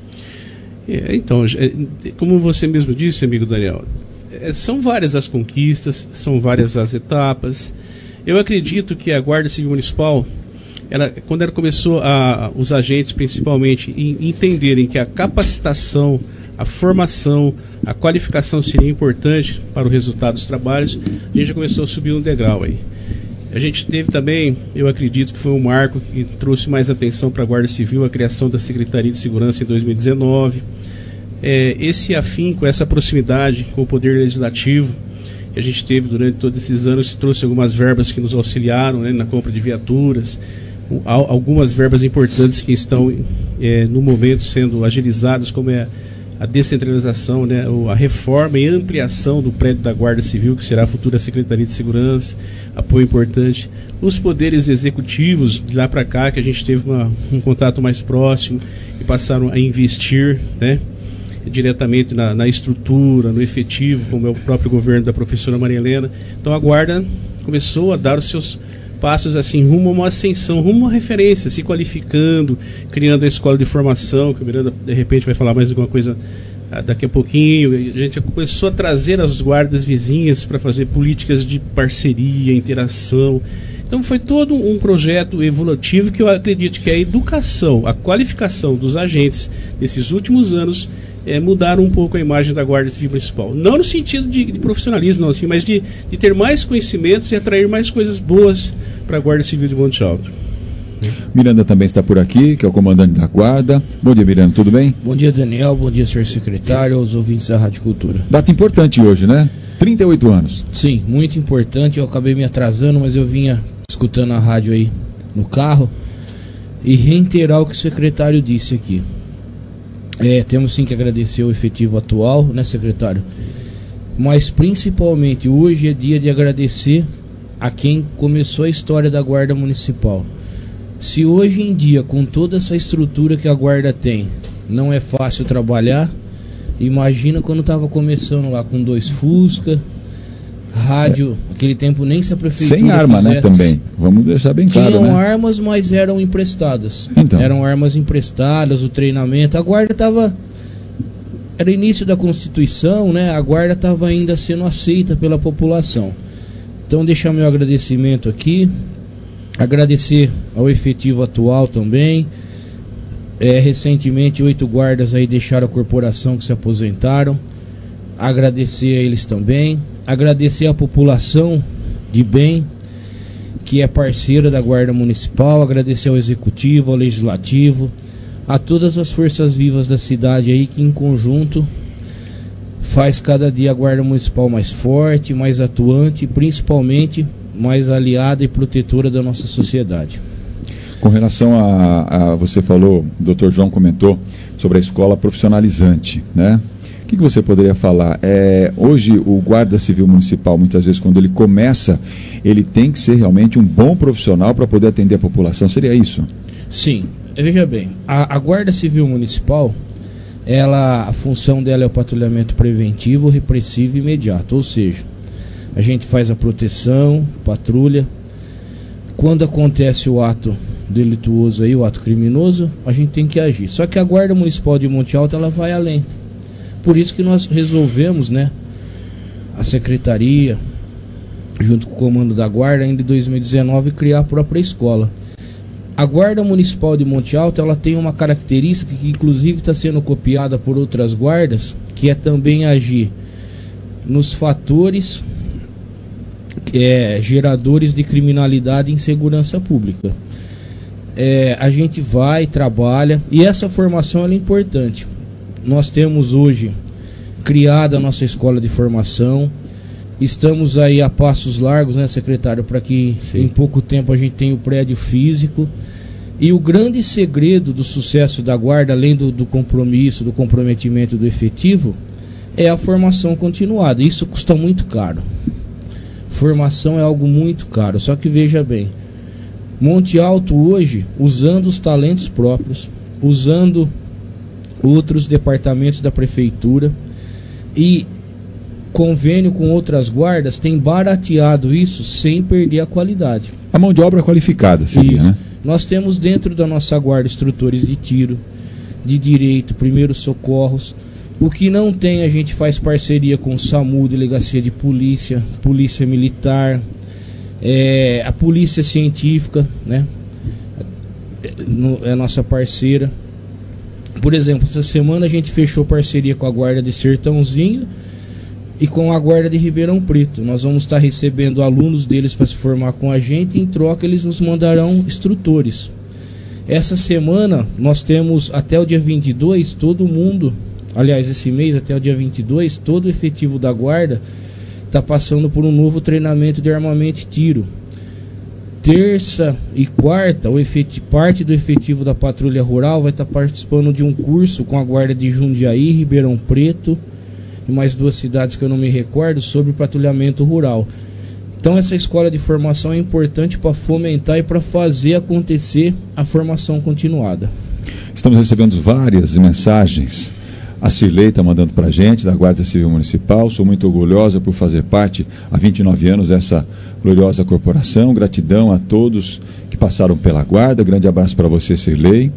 É, então, como você mesmo disse, amigo Daniel, é, são várias as conquistas, são várias as etapas. Eu acredito que a Guarda Civil Municipal, ela, quando ela começou, a, os agentes principalmente, em, entenderem que a capacitação, a formação, a qualificação seria importante para o resultado dos trabalhos, a gente já começou a subir um degrau aí. A gente teve também, eu acredito que foi um marco que trouxe mais atenção para a Guarda Civil, a criação da Secretaria de Segurança em dois mil e dezenove. É, esse afinco, essa proximidade com o Poder Legislativo que a gente teve durante todos esses anos, que trouxe algumas verbas que nos auxiliaram, né, na compra de viaturas, algumas verbas importantes que estão é, no momento sendo agilizadas, como é a descentralização, né, a reforma e ampliação do prédio da Guarda Civil, que será a futura Secretaria de Segurança, apoio importante. Os poderes executivos, de lá para cá, que a gente teve uma, um contato mais próximo e passaram a investir, né. diretamente na, na estrutura, no efetivo, como é o próprio governo da professora Maria Helena. Então a Guarda começou a dar os seus passos assim rumo a uma ascensão, rumo a uma referência, se qualificando, criando a escola de formação, que o Miranda de repente vai falar mais alguma coisa daqui a pouquinho. A gente começou a trazer as guardas vizinhas para fazer políticas de parceria, interação. Então foi todo um projeto evolutivo que eu acredito que a educação, a qualificação dos agentes nesses últimos anos é, mudaram um pouco a imagem da Guarda Civil Municipal. Não no sentido de, de profissionalismo, não, assim, mas de, de ter mais conhecimentos e atrair mais coisas boas para a Guarda Civil de Monte Alto. Miranda também está por aqui, que é o comandante da Guarda. Bom dia, Miranda, tudo bem? Bom dia, Daniel, bom dia, senhor secretário, aos ouvintes da Rádio Cultura. Data importante hoje, né? trinta e oito anos. Sim, muito importante. Eu acabei me atrasando, mas eu vinha escutando a rádio aí no carro e reiterar o que o secretário disse aqui. É, temos sim que agradecer o efetivo atual, né, secretário? Mas principalmente hoje é dia de agradecer a quem começou a história da Guarda Municipal. Se hoje em dia, com toda essa estrutura que a Guarda tem, não é fácil trabalhar, imagina quando estava começando lá com dois Fusca, rádio, é. Aquele tempo nem se a prefeitura sem arma, quisesse, né, também, vamos deixar bem claro, tinham né? armas, mas eram emprestadas, então. eram armas emprestadas, o treinamento, a Guarda estava, era início da Constituição, né? A Guarda estava ainda sendo aceita pela população. Então deixar meu agradecimento aqui, agradecer ao efetivo atual também. É, recentemente oito guardas aí deixaram a corporação, que se aposentaram. Agradecer a eles também. Agradecer a população de bem, que é parceira da Guarda Municipal. Agradecer ao Executivo, ao Legislativo, a todas as forças vivas da cidade aí, que em conjunto faz cada dia a Guarda Municipal mais forte, mais atuante e principalmente mais aliada e protetora da nossa sociedade. Com relação a, a você falou, o doutor João comentou sobre a escola profissionalizante, né? O que, que você poderia falar? É, hoje o Guarda Civil Municipal, muitas vezes quando ele começa, ele tem que ser realmente um bom profissional para poder atender a população, seria isso? Sim, veja bem, a, a Guarda Civil Municipal, ela, a função dela é o patrulhamento preventivo, repressivo e imediato, ou seja, a gente faz a proteção, patrulha. Quando acontece o ato delituoso aí, o ato criminoso, a gente tem que agir. Só que a Guarda Municipal de Monte Alto, ela vai além. Por isso que nós resolvemos, né, a secretaria, junto com o comando da Guarda, ainda em dois mil e dezenove, criar a própria escola. A Guarda Municipal de Monte Alto, ela tem uma característica que inclusive está sendo copiada por outras guardas, que é também agir nos fatores é, geradores de criminalidade e insegurança pública. É, a gente vai, trabalha, e essa formação ela é importante. Nós temos hoje criada a nossa escola de formação, estamos aí a passos largos, né, secretário, para que Sim. em pouco tempo a gente tenha o prédio físico. E o grande segredo do sucesso da Guarda, além do, do compromisso, do comprometimento do efetivo, é a formação continuada. Isso custa muito caro. Formação é algo muito caro, só que veja bem, Monte Alto hoje, usando os talentos próprios, usando outros departamentos da prefeitura e convênio com outras guardas, tem barateado isso sem perder a qualidade. A mão de obra qualificada seria, isso. né? Nós temos dentro da nossa guarda instrutores de tiro, de direito, primeiros socorros. O que não tem, a gente faz parceria com o SAMU, Delegacia de Polícia, Polícia Militar, é, a Polícia Científica, né? É a nossa parceira. Por exemplo, essa semana a gente fechou parceria com a Guarda de Sertãozinho e com a Guarda de Ribeirão Preto. Nós vamos estar recebendo alunos deles para se formar com a gente e em troca eles nos mandarão instrutores. Essa semana nós temos até o dia vinte e dois, todo mundo, aliás esse mês até o dia vinte e dois, todo o efetivo da Guarda está passando por um novo treinamento de armamento e tiro. Terça e quarta, o efetivo, parte do efetivo da Patrulha Rural vai estar participando de um curso com a Guarda de Jundiaí, Ribeirão Preto e mais duas cidades que eu não me recordo, sobre patrulhamento rural. Então essa escola de formação é importante para fomentar e para fazer acontecer a formação continuada. Estamos recebendo várias mensagens A Cirlei está mandando para a gente, da Guarda Civil Municipal. Sou muito orgulhosa por fazer parte há vinte e nove anos dessa gloriosa corporação. Gratidão a todos que passaram pela Guarda. Grande abraço para você, Cirlei.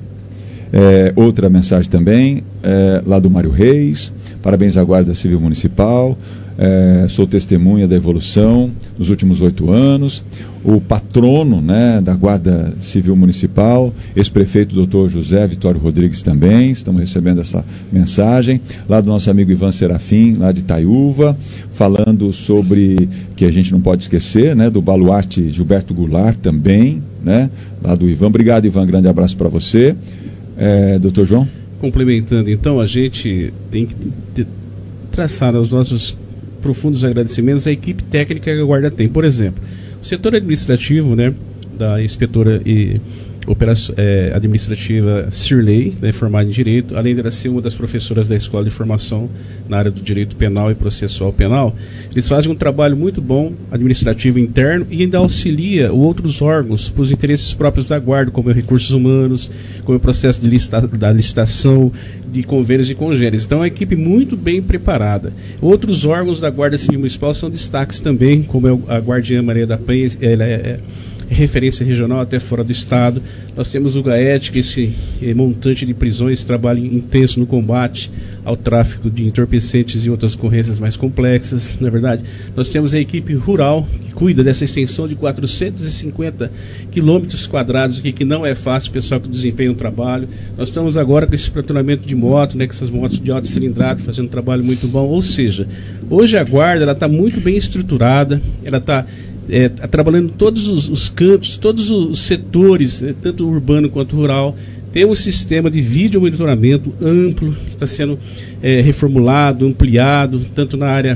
É, outra mensagem também, é, lá do Mário Reis. Parabéns à Guarda Civil Municipal. É, sou testemunha da evolução nos últimos oito anos. O patrono, né, da Guarda Civil Municipal, ex-prefeito doutor José Vitório Rodrigues também, estamos recebendo essa mensagem, lá do nosso amigo Ivan Serafim, lá de Itaiúva, falando sobre, que a gente não pode esquecer, né, do baluarte Gilberto Goulart também, né, lá do Ivan. Obrigado, Ivan, grande abraço para você. É, doutor João? Complementando, então, a gente tem que ter, traçar os nossos profundos agradecimentos à equipe técnica que a Guarda tem. Por exemplo, o setor administrativo, né, da inspetora e operação, é, administrativa Cirlei, né, formada em Direito, além de ela ser uma das professoras da Escola de Formação na área do Direito Penal e Processual Penal, eles fazem um trabalho muito bom, administrativo interno, e ainda auxilia outros órgãos para os interesses próprios da Guarda, como é recursos humanos, como é o processo de licita da licitação, de convênios e congêneres. Então é uma equipe muito bem preparada. Outros órgãos da Guarda Civil Municipal são destaques também, como é a Guardiã Maria da Penha, ela é, é referência regional até fora do estado. Nós temos o GAET, que esse é, montante de prisões, trabalho intenso no combate ao tráfico de entorpecentes e outras ocorrências mais complexas, não é verdade? Nós temos a equipe rural, que cuida dessa extensão de quatrocentos e cinquenta quilômetros quadrados aqui, que não é fácil, o pessoal que desempenha um trabalho. Nós estamos agora com esse patrulhamento de moto, né, com essas motos de alta cilindrada, fazendo um trabalho muito bom. Ou seja, hoje a Guarda está muito bem estruturada, ela está É, trabalhando em todos os, os cantos, todos os setores, né, tanto urbano quanto rural. Tem um sistema de vídeo monitoramento amplo, que está sendo é, reformulado, ampliado, tanto na área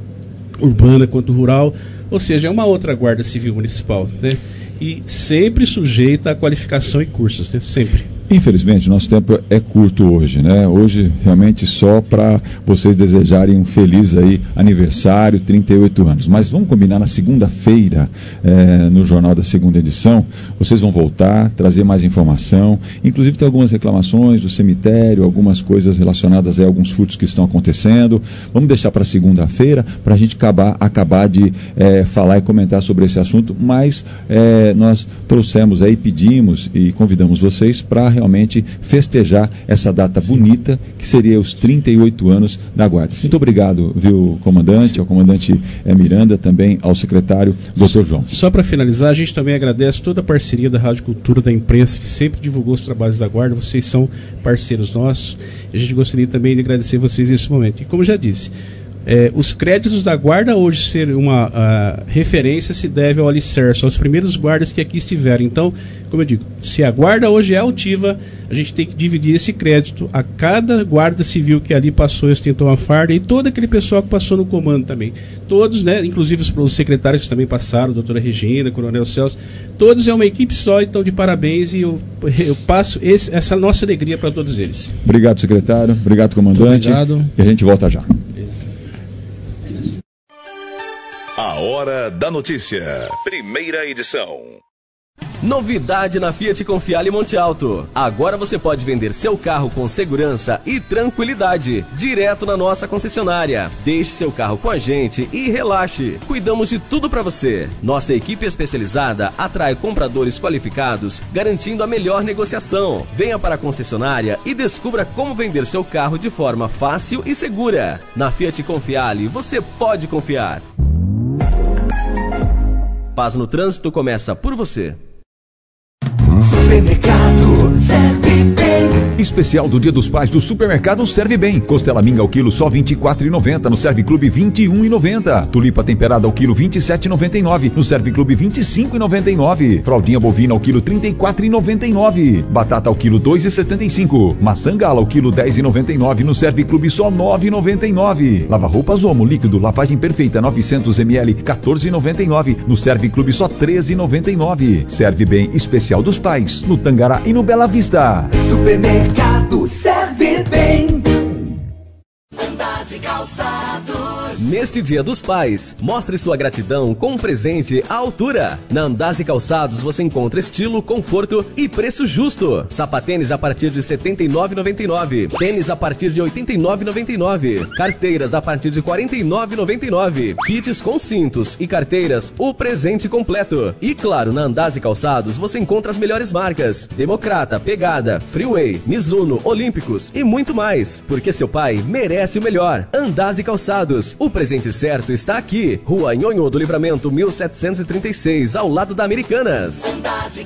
urbana quanto rural. Ou seja, é uma outra Guarda Civil Municipal, né? E sempre sujeita à qualificação e cursos, né? Sempre. Infelizmente, nosso tempo é curto hoje, né? Hoje, realmente, só para vocês desejarem um feliz aí aniversário, trinta e oito anos. Mas vamos combinar na segunda-feira, é, no jornal da segunda edição, vocês vão voltar, trazer mais informação. Inclusive, tem algumas reclamações do cemitério, algumas coisas relacionadas a alguns furtos que estão acontecendo. Vamos deixar para segunda-feira, para a gente acabar, acabar de é, falar e comentar sobre esse assunto. Mas é, nós trouxemos aí, pedimos e convidamos vocês para realmente festejar essa data bonita, que seria os trinta e oito anos da Guarda. Muito obrigado, viu, comandante, ao comandante eh, Miranda, também ao secretário doutor João. Só para finalizar, a gente também agradece toda a parceria da Rádio Cultura, da imprensa, que sempre divulgou os trabalhos da Guarda. Vocês são parceiros nossos. A gente gostaria também de agradecer vocês nesse momento. E como já disse, É, os créditos da Guarda hoje ser uma uh, referência se deve ao alicerce, aos primeiros guardas que aqui estiveram. Então, como eu digo, se a Guarda hoje é altiva, a gente tem que dividir esse crédito a cada guarda civil que ali passou e ostentou a farda, e todo aquele pessoal que passou no comando também. Todos, né, inclusive os, os secretários que também passaram, a doutora Regina, Coronel Celso, todos é uma equipe só, então de parabéns, e eu, eu passo esse, essa nossa alegria para todos eles. Obrigado, secretário. Obrigado, comandante. Obrigado. E a gente volta já. A Hora da Notícia. Primeira edição. Novidade na Fiat Confiale Monte Alto. Agora você pode vender seu carro com segurança e tranquilidade, direto na nossa concessionária. Deixe seu carro com a gente e relaxe. Cuidamos de tudo para você. Nossa equipe especializada atrai compradores qualificados, garantindo a melhor negociação. Venha para a concessionária e descubra como vender seu carro de forma fácil e segura. Na Fiat Confiale, você pode confiar. Paz no Trânsito começa por você. Supermercado Serve Bem. Especial do Dia dos Pais do Supermercado Serve Bem. Costela minga ao quilo só vinte e quatro reais e noventa centavos, no Serve Clube vinte e um reais e noventa centavos. Tulipa temperada ao quilo vinte e sete reais e noventa e nove centavos, no Serve Clube vinte e cinco reais e noventa e nove centavos. Fraldinha bovina ao quilo trinta e quatro reais e noventa e nove centavos. Batata ao quilo dois reais e setenta e cinco centavos. Maçã gala ao quilo dez reais e noventa e nove centavos, no Serve Clube só nove reais e noventa e nove centavos. Lava roupas Omo líquido lavagem perfeita novecentos mililitros, quatorze reais e noventa e nove centavos, no Serve Clube só treze reais e noventa e nove centavos. Serve Bem Especial dos Pais, no Tangará e no Bela Vista. Supermercado Serve Bem. Andas e Calçados. Neste Dia dos Pais, mostre sua gratidão com um presente à altura. Na Andaz e Calçados você encontra estilo, conforto e preço justo. Sapatênis a partir de setenta e nove reais e noventa e nove centavos. Tênis a partir de oitenta e nove reais e noventa e nove centavos. Carteiras a partir de quarenta e nove reais e noventa e nove centavos. Kits com cintos e carteiras, o presente completo. E claro, na Andaz e Calçados você encontra as melhores marcas: Democrata, Pegada, Freeway, Mizuno, Olímpicos e muito mais. Porque seu pai merece o melhor. Andaz e Calçados, o presente certo está aqui. Rua Nhonhô do Livramento, mil setecentos e trinta e seis, ao lado da Americanas. Andaz e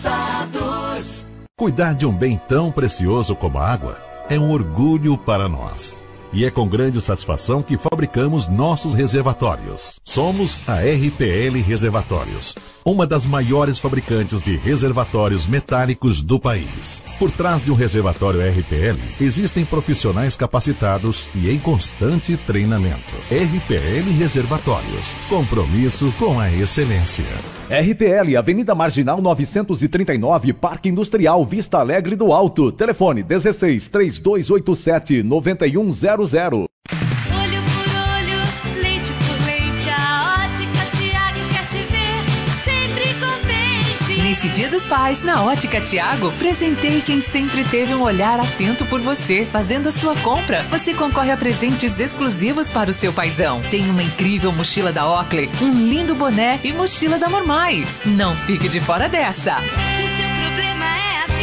Calçados. Cuidar de um bem tão precioso como a água é um orgulho para nós. E é com grande satisfação que fabricamos nossos reservatórios. Somos a R P L Reservatórios, uma das maiores fabricantes de reservatórios metálicos do país. Por trás de um reservatório R P L, existem profissionais capacitados e em constante treinamento. R P L Reservatórios, compromisso com a excelência. R P L, Avenida Marginal novecentos e trinta e nove, Parque Industrial, Vista Alegre do Alto. Telefone dezesseis, trinta e dois oitenta e sete, noventa e um zero zero. Olho por olho, leite por leite, a Ótica Tiago quer te ver sempre contente. Nesse Dia dos Pais, na Ótica Tiago, presentei quem sempre teve um olhar atento por você. Fazendo a sua compra, você concorre a presentes exclusivos para o seu paizão. Tem uma incrível mochila da Oakley, um lindo boné e mochila da Mormai. Não fique de fora dessa. O seu problema é a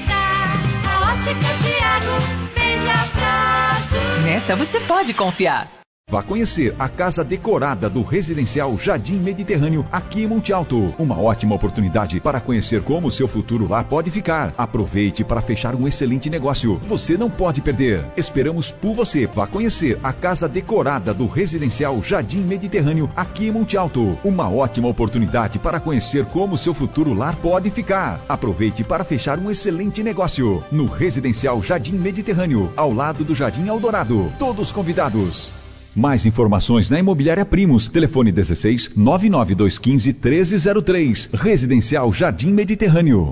vista. A Ótica Tiago vende a prazo. Nessa você pode confiar. Vá conhecer a casa decorada do Residencial Jardim Mediterrâneo aqui em Monte Alto. Uma ótima oportunidade para conhecer como o seu futuro lá pode ficar. Aproveite para fechar um excelente negócio. Você não pode perder. Esperamos por você. Vá conhecer a casa decorada do Residencial Jardim Mediterrâneo aqui em Monte Alto. Uma ótima oportunidade para conhecer como o seu futuro lar pode ficar. Aproveite para fechar um excelente negócio no Residencial Jardim Mediterrâneo, ao lado do Jardim Eldorado. Todos convidados. Mais informações na Imobiliária Primos. Telefone dezesseis, nove nove dois um cinco, um três zero três. Residencial Jardim Mediterrâneo.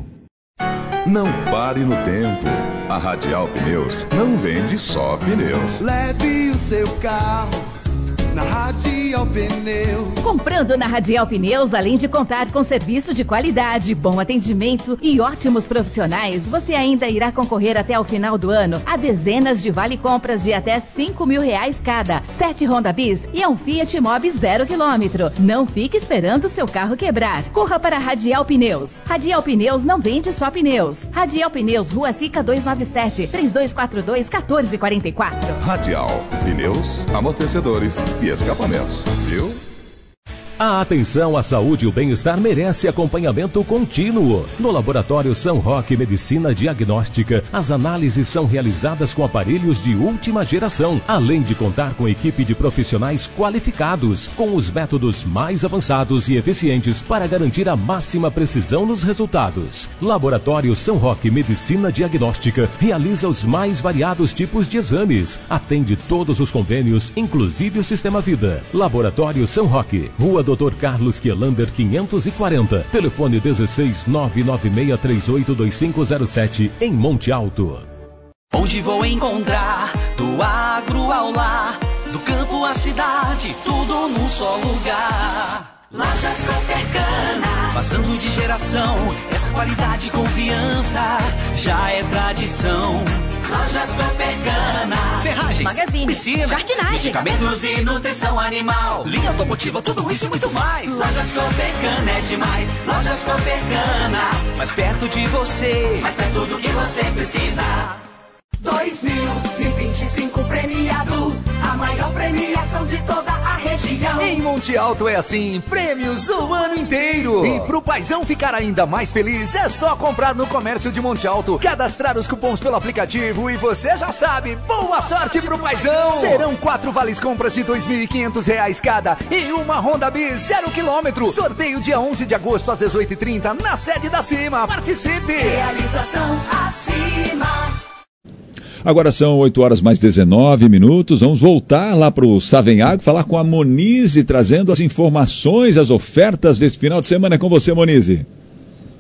Não pare no tempo. A Radial Pneus não vende só pneus. Leve o seu carro na Radial Pneus. Comprando na Radial Pneus, além de contar com serviço de qualidade, bom atendimento e ótimos profissionais, você ainda irá concorrer até o final do ano a dezenas de vale-compras de até cinco mil reais cada, sete Honda Bis e um Fiat Mobi zero quilômetro. Não fique esperando seu carro quebrar. Corra para a Radial Pneus. Radial Pneus não vende só pneus. Radial Pneus, Rua Sica duzentos e noventa e sete, três dois quatro dois, um quatro quatro quatro. Radial, pneus, amortecedores e escapamentos, viu? A atenção à saúde e o bem-estar merece acompanhamento contínuo. No Laboratório São Roque Medicina Diagnóstica, as análises são realizadas com aparelhos de última geração, além de contar com equipe de profissionais qualificados, com os métodos mais avançados e eficientes para garantir a máxima precisão nos resultados. Laboratório São Roque Medicina Diagnóstica realiza os mais variados tipos de exames, atende todos os convênios, inclusive o Sistema Vida. Laboratório São Roque, Rua doutor Carlos Quielander quinhentos e quarenta, telefone dezesseis, nove nove seis três oito dois cinco zero sete, em Monte Alto. Onde vou encontrar do agro ao lar, do campo à cidade, tudo num só lugar. Lojas Coopercana, passando de geração, essa qualidade e confiança já é tradição. Lojas Coopercana, ferragens, magazine, piscina, jardinagem, medicamentos e nutrição animal, linha automotiva, tudo isso e muito mais. Lojas Coopercana é demais. Lojas Coopercana, mais perto de você, mais perto do que você precisa. dois mil e vinte e cinco premiado, a maior premiação de toda a região. Em Monte Alto é assim, prêmios o ano inteiro. E pro paizão ficar ainda mais feliz, é só comprar no comércio de Monte Alto, cadastrar os cupons pelo aplicativo e você já sabe, boa sorte pro paizão. Serão quatro vales compras de dois mil e quinhentos reais cada e uma Honda Bis zero quilômetro. Sorteio dia onze de agosto às dezoito e trinta na sede da Cima. Participe! Realização Acima. Agora são oito horas mais dezenove minutos. Vamos voltar lá para o Savenhago, falar com a Monize, trazendo as informações, as ofertas desse final de semana. É com você, Monize.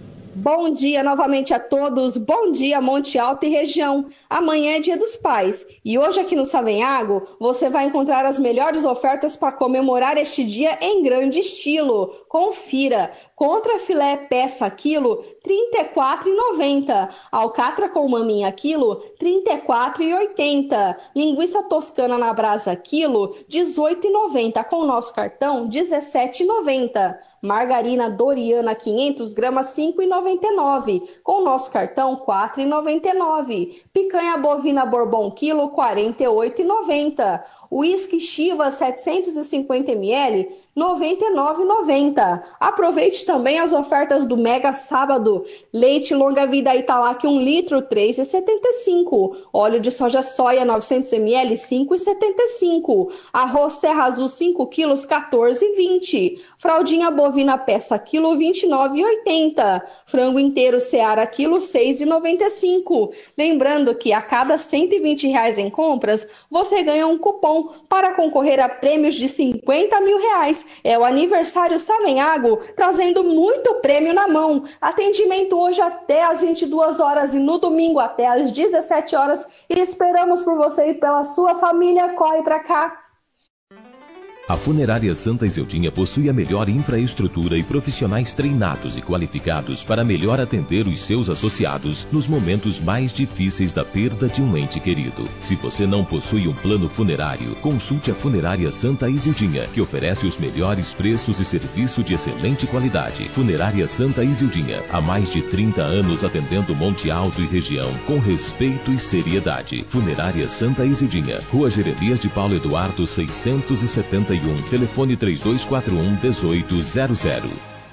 Bom dia novamente a todos, bom dia Monte Alto e região. Amanhã é Dia dos Pais e hoje aqui no Savenhago você vai encontrar as melhores ofertas para comemorar este dia em grande estilo. Confira, contra filé peça quilo, trinta e quatro reais e noventa centavos. Alcatra com maminha quilo, trinta e quatro reais e oitenta centavos. Linguiça toscana na brasa quilo, dezoito reais e noventa centavos. Com o nosso cartão, dezessete reais e noventa centavos. Margarina Doriana quinhentas gramas, cinco reais e noventa e nove centavos. Com o nosso cartão, quatro reais e noventa e nove centavos. Picanha bovina Bourbon quilo, quarenta e oito reais e noventa centavos. Whisky Chivas setecentos e cinquenta mililitros, noventa e nove reais e noventa centavos. Aproveite também as ofertas do Mega Sábado. Leite Longa Vida Italac um litro, três reais e setenta e cinco centavos. Óleo de soja soia novecentos mililitros, cinco reais e setenta e cinco centavos. Arroz Serra Azul cinco quilos, quatorze reais e vinte centavos. Fraldinha bovina peça quilo, vinte e nove reais e oitenta centavos. Frango inteiro Seara quilo, seis reais e noventa e cinco centavos. Lembrando que a cada cento e vinte reais em compras, você ganha um cupom para concorrer a prêmios de cinquenta mil reais. É o aniversário Savenhago, trazendo muito prêmio na mão. Atendimento hoje até às vinte e duas horas e no domingo até às dezessete horas. E esperamos por você e pela sua família. Corre pra cá. A Funerária Santa Izildinha possui a melhor infraestrutura e profissionais treinados e qualificados para melhor atender os seus associados nos momentos mais difíceis da perda de um ente querido. Se você não possui um plano funerário, consulte a Funerária Santa Izildinha, que oferece os melhores preços e serviço de excelente qualidade. Funerária Santa Izildinha, há mais de trinta anos atendendo Monte Alto e região com respeito e seriedade. Funerária Santa Izildinha, Rua Jeremias de Paulo Eduardo seiscentos e setenta e um, telefone três dois quatro um, oito zero zero.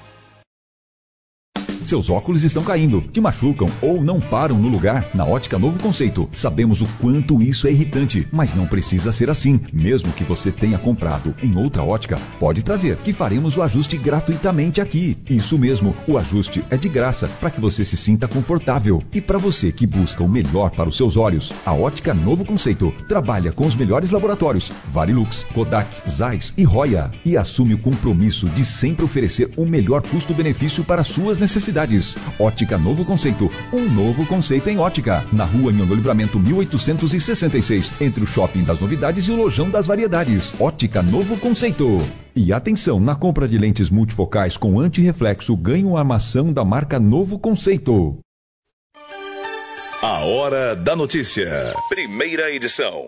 Seus óculos estão caindo, te machucam ou não param no lugar? Na Ótica Novo Conceito, sabemos o quanto isso é irritante, mas não precisa ser assim. Mesmo que você tenha comprado em outra ótica, pode trazer, que faremos o ajuste gratuitamente aqui. Isso mesmo, o ajuste é de graça, para que você se sinta confortável. E para você que busca o melhor para os seus olhos, a Ótica Novo Conceito trabalha com os melhores laboratórios, Varilux, Kodak, Zeiss e Roya, e assume o compromisso de sempre oferecer o melhor custo-benefício para suas necessidades. Ótica Novo Conceito, um novo conceito em ótica, na Rua Nhongo Livramento mil oitocentos e sessenta e seis, entre o Shopping das Novidades e o Lojão das Variedades. Ótica Novo Conceito. E atenção, na compra de lentes multifocais com antirreflexo, ganhe uma armação da marca Novo Conceito. A Hora da Notícia, primeira edição.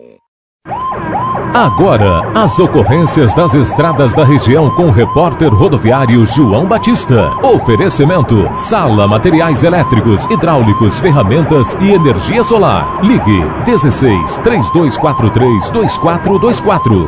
Agora, as ocorrências das estradas da região com o repórter rodoviário João Batista. Oferecimento: Sala Materiais Elétricos, Hidráulicos, Ferramentas e Energia Solar. Ligue dezesseis, três dois quatro três, dois quatro dois quatro.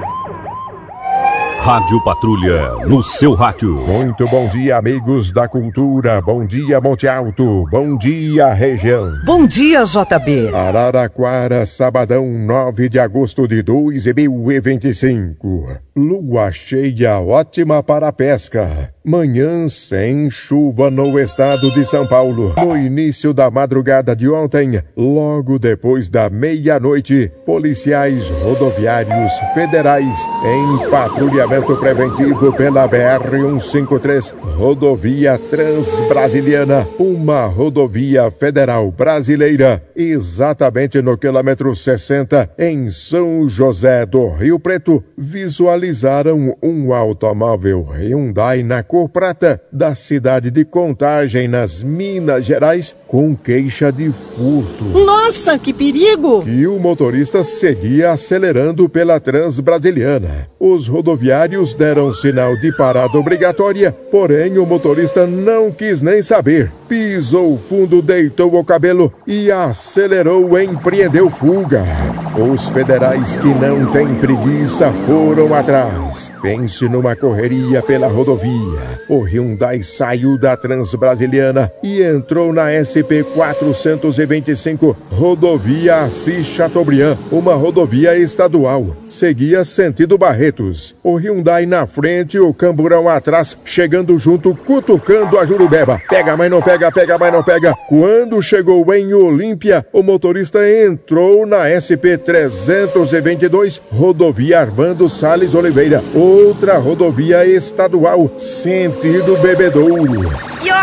Rádio Patrulha, no seu rádio. Muito bom dia, amigos da cultura. Bom dia, Monte Alto. Bom dia, região. Bom dia, J B. Araraquara, sabadão, nove de agosto de dois mil e vinte e cinco. Lua cheia ótima para a pesca. Manhã sem chuva no estado de São Paulo. No início da madrugada de ontem, logo depois da meia-noite, policiais rodoviários federais em patrulhamento preventivo pela B R cento e cinquenta e três, rodovia Transbrasiliana, uma rodovia federal brasileira, exatamente no quilômetro sessenta, em São José do Rio Preto, visualizaram um automóvel Hyundai na cor prata da cidade de Contagem, nas Minas Gerais, com queixa de furto. Nossa, que perigo! E o motorista seguia acelerando pela Transbrasiliana. Os rodoviários deram sinal de parada obrigatória, porém o motorista não quis nem saber. Pisou fundo, deitou o cabelo e acelerou, empreendeu fuga. Os federais que não têm preguiça foram atrás. Pense numa correria pela rodovia. O Hyundai saiu da Transbrasiliana e entrou na S P quatrocentos e vinte e cinco, rodovia Assis Chateaubriand, uma rodovia estadual. Seguia sentido Barretos. O Hyundai na frente, o camburão atrás, chegando junto, cutucando a Jurubeba. Pega, mas não pega, pega, mas não pega. Quando chegou em Olímpia, o motorista entrou na S P trezentos e vinte e dois, rodovia Armando Salles Oliveira, outra rodovia estadual, sentido Bebedouro. E ó,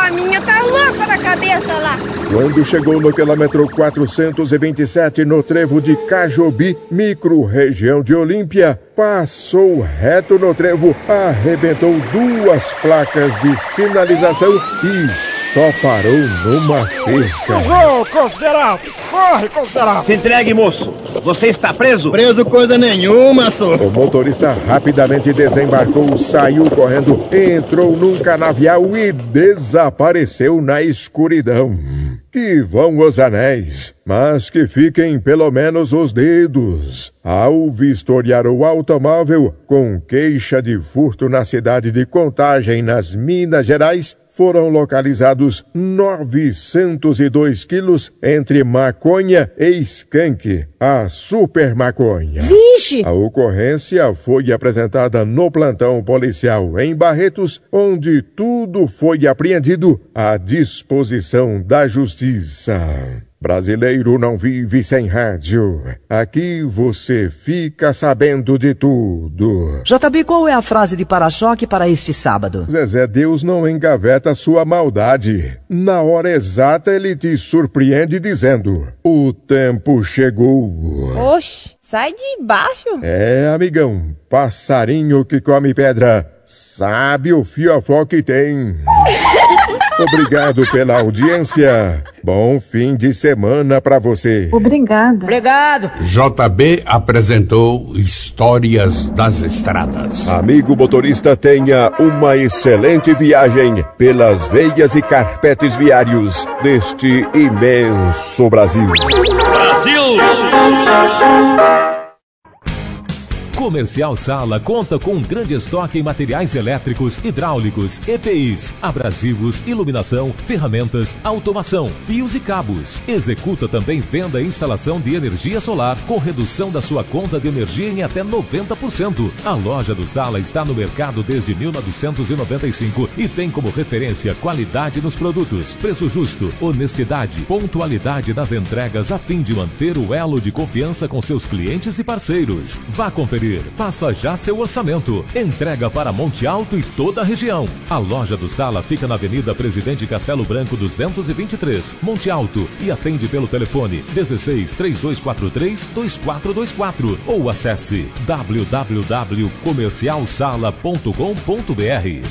minha tá louca da cabeça lá. Quando chegou no quilômetro quatrocentos e vinte e sete, no trevo de Cajobi, micro-região de Olímpia, passou reto no trevo, arrebentou duas placas de sinalização e só parou numa cerca. Sujou, considerado! Corre, considerado! Se entregue, moço! Você está preso? Preso coisa nenhuma, senhor. O motorista rapidamente desembarcou, saiu correndo, entrou num canavial e desapareceu na escuridão. Que vão os anéis, mas que fiquem pelo menos os dedos. Ao vistoriar o automóvel com queixa de furto na cidade de Contagem, nas Minas Gerais, foram localizados novecentos e dois quilos entre maconha e skunk, a super maconha. Vixe! A ocorrência foi apresentada no plantão policial em Barretos, onde tudo foi apreendido à disposição da justiça. Brasileiro não vive sem rádio. Aqui você fica sabendo de tudo. J B, qual é a frase de para-choque para este sábado? Zezé, Deus não engaveta sua maldade. Na hora exata ele te surpreende dizendo: o tempo chegou. Oxe, sai de baixo. É, amigão, passarinho que come pedra sabe o fiofó que tem. Obrigado pela audiência. Bom fim de semana pra você. Obrigada. Obrigado. J B apresentou Histórias das Estradas. Amigo motorista, tenha uma excelente viagem pelas veias e carpetes viários deste imenso Brasil. Brasil! Comercial Sala conta com um grande estoque em materiais elétricos, hidráulicos, E P Is, abrasivos, iluminação, ferramentas, automação, fios e cabos. Executa também venda e instalação de energia solar com redução da sua conta de energia em até noventa por cento. A loja do Sala está no mercado desde mil novecentos e noventa e cinco e tem como referência qualidade nos produtos, preço justo, honestidade, pontualidade nas entregas a fim de manter o elo de confiança com seus clientes e parceiros. Vá conferir. Faça já seu orçamento. Entrega para Monte Alto e toda a região. A loja do Sala fica na Avenida Presidente Castelo Branco duzentos e vinte e três, Monte Alto, e atende pelo telefone dezesseis, três dois quatro três, dois quatro dois quatro ou acesse w w w ponto comercial sala ponto com ponto b r.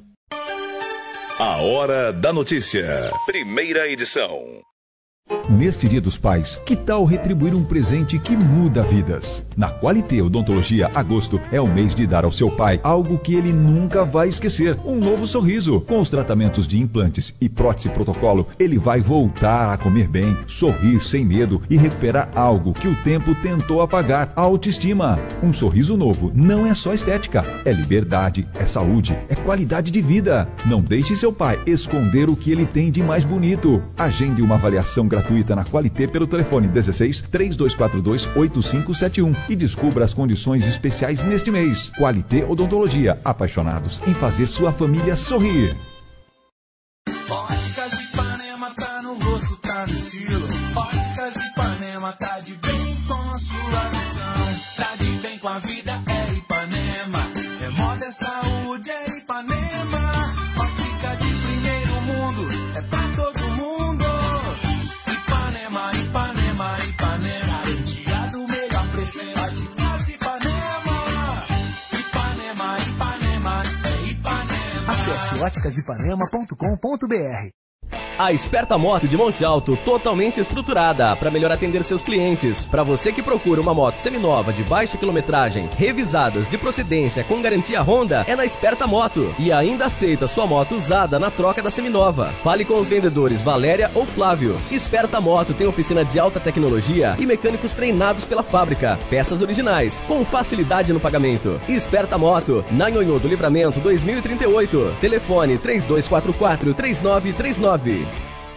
A Hora da Notícia. Primeira edição. Neste Dia dos Pais, que tal retribuir um presente que muda vidas? Na Qualité Odontologia, agosto é o mês de dar ao seu pai algo que ele nunca vai esquecer: um novo sorriso. Com os tratamentos de implantes e prótese protocolo, ele vai voltar a comer bem, sorrir sem medo e recuperar algo que o tempo tentou apagar: a autoestima. Um sorriso novo não é só estética, é liberdade, é saúde, é qualidade de vida. Não deixe seu pai esconder o que ele tem de mais bonito. Agende uma avaliação gratuita na Qualité pelo telefone dezesseis, três dois quatro dois, oito cinco sete um e descubra as condições especiais neste mês. Qualité Odontologia, apaixonados em fazer sua família sorrir. Óticas Ipanema tá no rosto, tá no estilo. Óticas Ipanema tá de bem com a sua visão. Tá de bem com a vida, é Ipanema. É moda, é saúde, é Ipanema. Ótica de primeiro mundo, é pra todo mundo. Ipanema, Ipanema, Ipanema. Garantia do melhor preço, óticas Ipanema. Ipanema, Ipanema, é Ipanema. Acesse óticas ipanema ponto com ponto b r. A Esperta Moto de Monte Alto, totalmente estruturada para melhor atender seus clientes. Para você que procura uma moto seminova de baixa quilometragem, revisadas de procedência com garantia Honda, é na Esperta Moto. E ainda aceita sua moto usada na troca da seminova. Fale com os vendedores Valéria ou Flávio. Esperta Moto tem oficina de alta tecnologia e mecânicos treinados pela fábrica. Peças originais, com facilidade no pagamento. Esperta Moto, na Nhonhô do Livramento dois mil e trinta e oito. Telefone três dois quatro quatro, três nove três nove.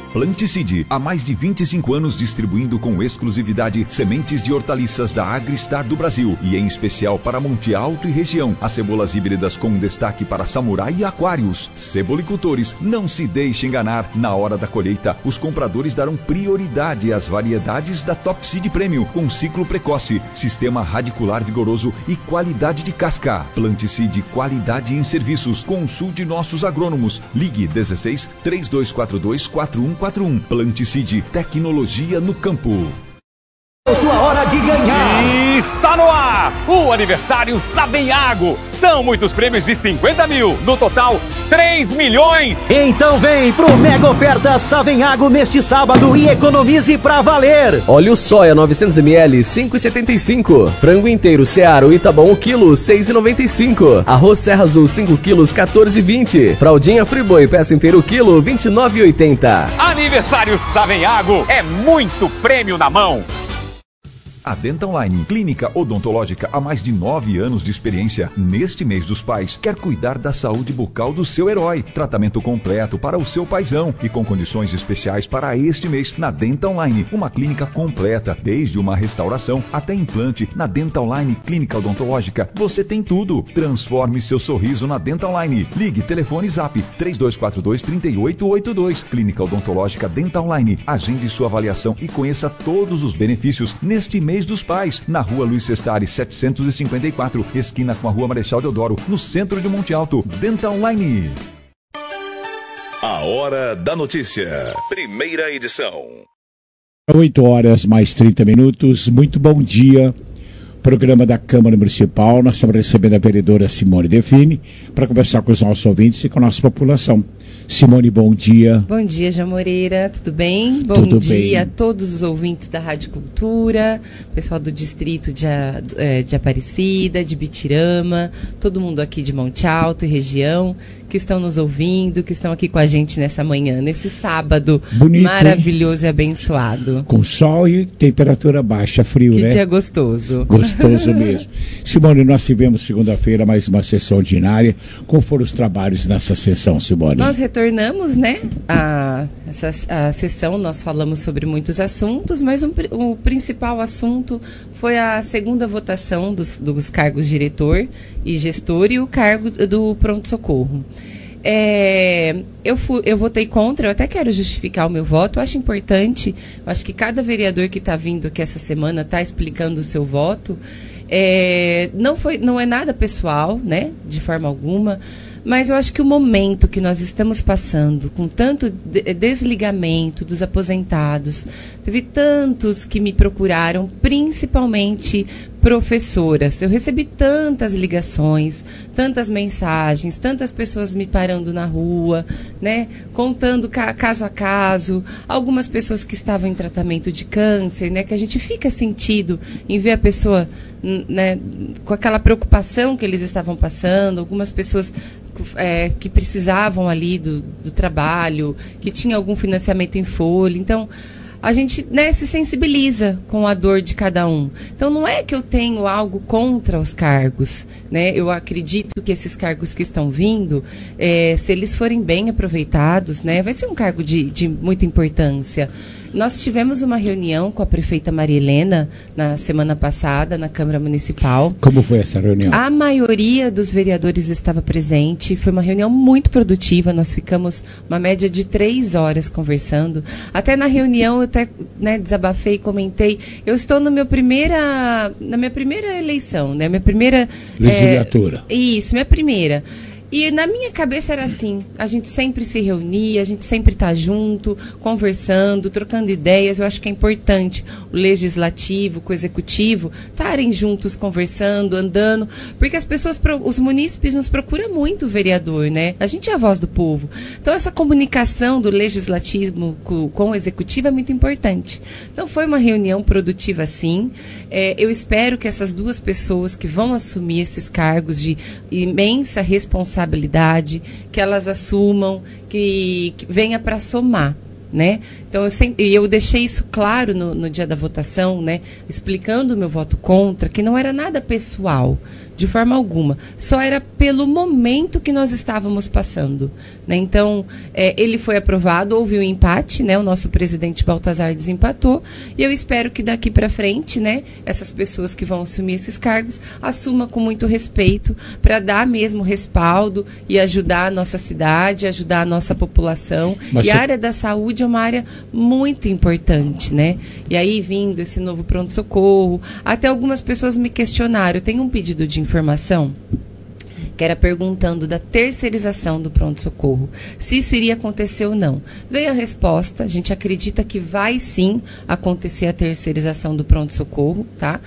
Planticide, há mais de vinte e cinco anos distribuindo com exclusividade sementes de hortaliças da Agristar do Brasil e em especial para Monte Alto e região. As cebolas híbridas com destaque para Samurai e Aquários. Cebolicultores, não se deixe enganar. Na hora da colheita, os compradores darão prioridade às variedades da Top Seed Premium com ciclo precoce, sistema radicular vigoroso e qualidade de casca. Planticide, qualidade em serviços. Consulte nossos agrônomos. Ligue dezesseis, três dois quatro dois, quatro um quatro um. Planticide, tecnologia no campo. Sua hora de ganhar! Está no ar o aniversário Savenhago. São muitos prêmios de cinquenta mil. No total, três milhões. Então vem pro Mega Oferta Savenhago neste sábado e economize pra valer. Óleo soia novecentos mililitros, cinco e setenta e cinco. Frango inteiro Seara Itabom, o quilo, seis e noventa e cinco. Arroz Serra Azul, cinco quilos, quatorze e vinte. Fraldinha Friboi, peça inteiro, o quilo, vinte e nove e oitenta. Aniversário Savenhago é muito prêmio na mão. A Dental Line, clínica odontológica há mais de nove anos de experiência. Neste mês dos pais, quer cuidar da saúde bucal do seu herói. Tratamento completo para o seu paizão e com condições especiais para este mês na Dental Line. Uma clínica completa, desde uma restauração até implante. Na Dental Line Clínica Odontológica, você tem tudo. Transforme seu sorriso na Dental Line. Ligue, telefone Zap três dois quatro dois, três oito oito dois. Clínica Odontológica Dental Line. Agende sua avaliação e conheça todos os benefícios neste mês Mês dos Pais, na Rua Luiz Sestari, setecentos e cinquenta e quatro, esquina com a Rua Marechal Deodoro, no centro de Monte Alto. Dental Line. A Hora da Notícia, primeira edição. oito horas mais trinta minutos, muito bom dia. Programa da Câmara Municipal, nós estamos recebendo a vereadora Simone Define para conversar com os nossos ouvintes e com a nossa população. Simone, bom dia. Bom dia, João Moreira, tudo bem? Bom tudo dia bem. a todos os ouvintes da Rádio Cultura, pessoal do distrito de, de Aparecida, de Bitirama, todo mundo aqui de Monte Alto e região, que estão nos ouvindo, que estão aqui com a gente nessa manhã, nesse sábado bonito, maravilhoso e abençoado. Com sol e temperatura baixa, frio, que né? Que dia gostoso. Gostoso mesmo. Simone, nós tivemos segunda-feira mais uma sessão ordinária. Como foram os trabalhos nessa sessão, Simone? Nós retornamos, né, a, essa, a sessão, nós falamos sobre muitos assuntos, mas um, o principal assunto foi a segunda votação dos, dos cargos diretor e gestor e o cargo do pronto-socorro. É, eu, fui, eu votei contra, eu até quero justificar o meu voto, eu acho importante, eu acho que cada vereador que está vindo aqui essa semana está explicando o seu voto, é, não, foi, não é nada pessoal, né, de forma alguma, mas eu acho que o momento que nós estamos passando, com tanto de- desligamento dos aposentados, teve tantos que me procuraram, principalmente professoras. Eu recebi tantas ligações, tantas mensagens, tantas pessoas me parando na rua, né, contando ca- caso a caso, algumas pessoas que estavam em tratamento de câncer, né, que a gente fica sentido em ver a pessoa, n- né, com aquela preocupação que eles estavam passando, algumas pessoas é, que precisavam ali do, do trabalho, que tinha algum financiamento em folha. Então, a gente, né, se sensibiliza com a dor de cada um. Então, não é que eu tenho algo contra os cargos, né? Eu acredito que esses cargos que estão vindo, é, se eles forem bem aproveitados, né, vai ser um cargo de, de muita importância. Nós tivemos uma reunião com a prefeita Maria Helena na semana passada, na Câmara Municipal. Como foi essa reunião? A maioria dos vereadores estava presente. Foi uma reunião muito produtiva. Nós ficamos uma média de três horas conversando. Até na reunião eu até, né, desabafei e comentei. Eu estou no meu primeira, na minha primeira eleição, né? Minha primeira legislatura. É, isso, minha primeira. E na minha cabeça era assim, a gente sempre se reunia, a gente sempre está junto, conversando, trocando ideias. Eu acho que é importante o legislativo com o executivo estarem juntos, conversando, andando, porque as pessoas, os munícipes nos procuram muito o vereador, né? A gente é a voz do povo. Então essa comunicação do legislativo com, com o executivo é muito importante. Então foi uma reunião produtiva, sim. É, eu espero que essas duas pessoas que vão assumir esses cargos de imensa responsabilidade, que elas assumam, que, que venha para somar, né? Então, eu, sempre, eu deixei isso claro no, no dia da votação, né, explicando o meu voto contra, que não era nada pessoal, de forma alguma. Só era pelo momento que nós estávamos passando. Né? Então, é, ele foi aprovado, houve um empate, né? O nosso presidente Baltazar desempatou, e eu espero que daqui para frente, né, essas pessoas que vão assumir esses cargos, assumam com muito respeito, para dar mesmo respaldo e ajudar a nossa cidade, ajudar a nossa população. Mas e você... a área da saúde é uma área muito importante, né? E aí, vindo esse novo pronto-socorro, até algumas pessoas me questionaram, eu tenho um pedido de informação, que era perguntando da terceirização do pronto-socorro, se isso iria acontecer ou não. Veio a resposta, a gente acredita que vai sim acontecer a terceirização do pronto-socorro, tá?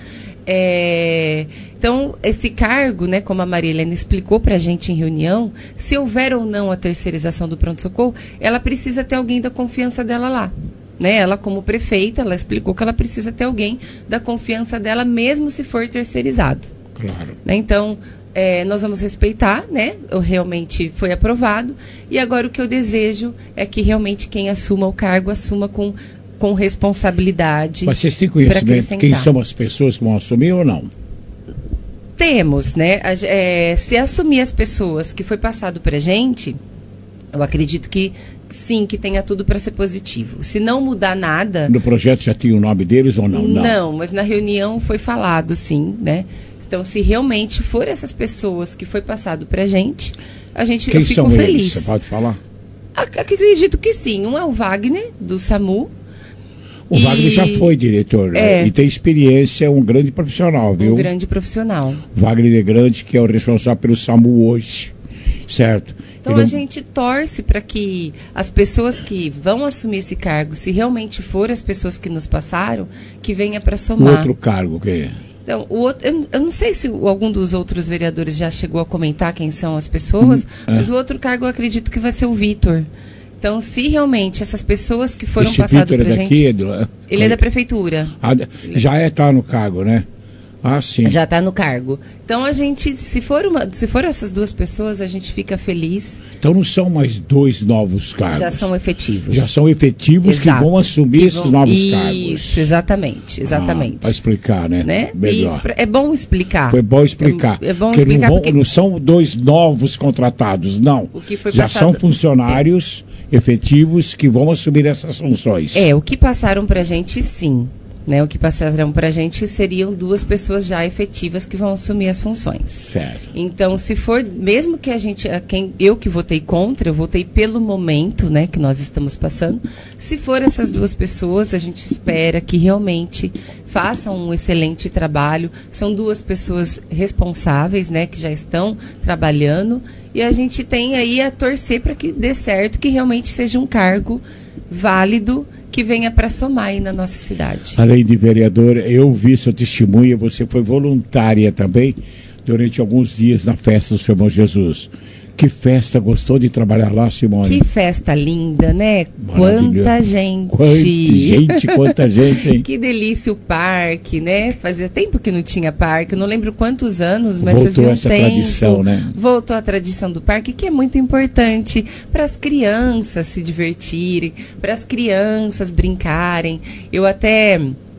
É, então, esse cargo, né, como a Maria Helena explicou para a gente em reunião, se houver ou não a terceirização do pronto-socorro, ela precisa ter alguém da confiança dela lá. Né? Ela, como prefeita, ela explicou que ela precisa ter alguém da confiança dela, mesmo se for terceirizado. Claro. Né? Então, é, nós vamos respeitar, né? Realmente foi aprovado. E agora o que eu desejo é que realmente quem assuma o cargo assuma com, com responsabilidade. Mas vocês têm conhecimento de quem são as pessoas que vão assumir ou não? Temos, né? É, se assumir as pessoas que foi passado para a gente, eu acredito que sim, que tenha tudo para ser positivo. Se não mudar nada... No projeto já tinha o nome deles ou não? Não, não, mas na reunião foi falado, sim, né? Então, se realmente for essas pessoas que foi passado para a gente, a gente Quem eu fico são feliz. Eles? Você pode falar? Acredito que sim. Um é o Wagner, do SAMU. O e... Wagner já foi diretor, é. né? E tem experiência, um grande profissional, viu? Um grande profissional. Wagner é grande, que é o responsável pelo SAMU hoje, certo? Então, Ele... a gente torce para que as pessoas que vão assumir esse cargo, se realmente for as pessoas que nos passaram, que venha para somar. O outro cargo, que é? Então, o outro, eu, eu não sei se algum dos outros vereadores já chegou a comentar quem são as pessoas, hum, é. mas o outro cargo eu acredito que vai ser o Vitor. Então, se realmente essas pessoas que foram passadas para a gente... Daqui, do... Ele é da prefeitura. Ah, já é tá no cargo, né? Ah, sim. Já está no cargo. Então, a gente, se for, uma, se for essas duas pessoas, a gente fica feliz. Então, não são mais dois novos cargos. Já são efetivos. Já são efetivos. Exato. Que vão assumir que vão... esses novos Isso, cargos. Isso, exatamente, exatamente. Ah, para explicar, né? né? Melhor. Isso, é bom explicar. Foi bom explicar. É, é bom porque explicar não, vão, porque... não são dois novos contratados, não. O que foi Já passado... são funcionários é. efetivos que vão assumir essas funções. É, o que passaram para a gente, sim. Né, o que passaram para a gente seriam duas pessoas já efetivas que vão assumir as funções. Certo. Então, se for, mesmo que a gente, a quem, eu que votei contra, eu votei pelo momento, né, que nós estamos passando, se for essas duas pessoas, a gente espera que realmente façam um excelente trabalho. São duas pessoas responsáveis, né, que já estão trabalhando, e a gente tem aí a torcer para que dê certo, que realmente seja um cargo válido, que venha para somar aí na nossa cidade. Além de vereadora, eu vi seu testemunho, você foi voluntária também durante alguns dias na festa do Senhor Bom Jesus. Que festa, gostou de trabalhar lá, Simone? Que festa linda, né? Quanta gente. Quanta gente, quanta gente, hein? Que delícia o parque, né? Fazia tempo que não tinha parque, eu não lembro quantos anos, mas voltou fazia um essa tempo. Tradição, né? Voltou a tradição do parque, que é muito importante para as crianças se divertirem, para as crianças brincarem. Eu até...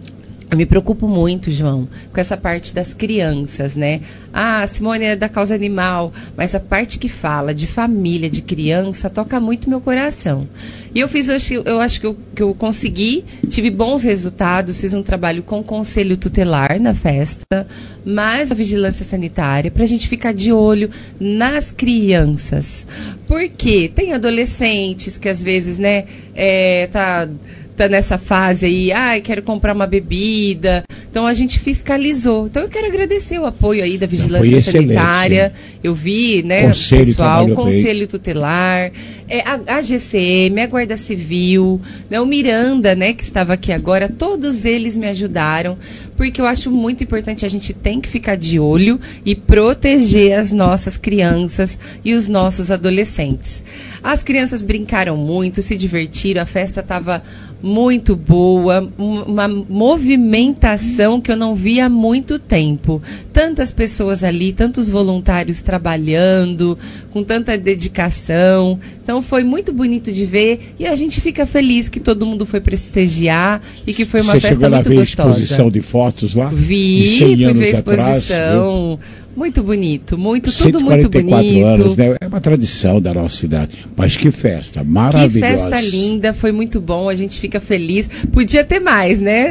Eu me preocupo muito, João, com essa parte das crianças, né? Ah, a Simone é da causa animal, mas a parte que fala de família, de criança, toca muito meu coração. E eu fiz, eu acho, eu acho que, eu, que eu consegui, tive bons resultados, fiz um trabalho com o Conselho Tutelar na festa, mas a vigilância sanitária, para a gente ficar de olho nas crianças. Porque tem adolescentes que às vezes, né, é, tá... tá nessa fase aí, ai, ah, quero comprar uma bebida. Então a gente fiscalizou. Então eu quero agradecer o apoio aí da Vigilância Sanitária. Eu vi, né, Conselho pessoal, o Conselho Tutelar, é, a, a G C M, a Guarda Civil, né, o Miranda, né, que estava aqui agora, todos eles me ajudaram, porque eu acho muito importante, a gente tem que ficar de olho e proteger as nossas crianças e os nossos adolescentes. As crianças brincaram muito, se divertiram, a festa estava muito boa, uma movimentação que eu não via há muito tempo. Tantas pessoas ali, tantos voluntários trabalhando, com tanta dedicação. Então foi muito bonito de ver e a gente fica feliz que todo mundo foi prestigiar e que foi uma Você festa chegou muito lá ver gostosa. A exposição de fotos lá? Vi, de cem fui anos ver a exposição. Atrás, muito bonito, muito, cento e tudo muito quarenta e quatro bonito. anos, né? É uma tradição da nossa cidade. Mas que festa maravilhosa. Que festa linda, foi muito bom, a gente fica feliz. Podia ter mais, né?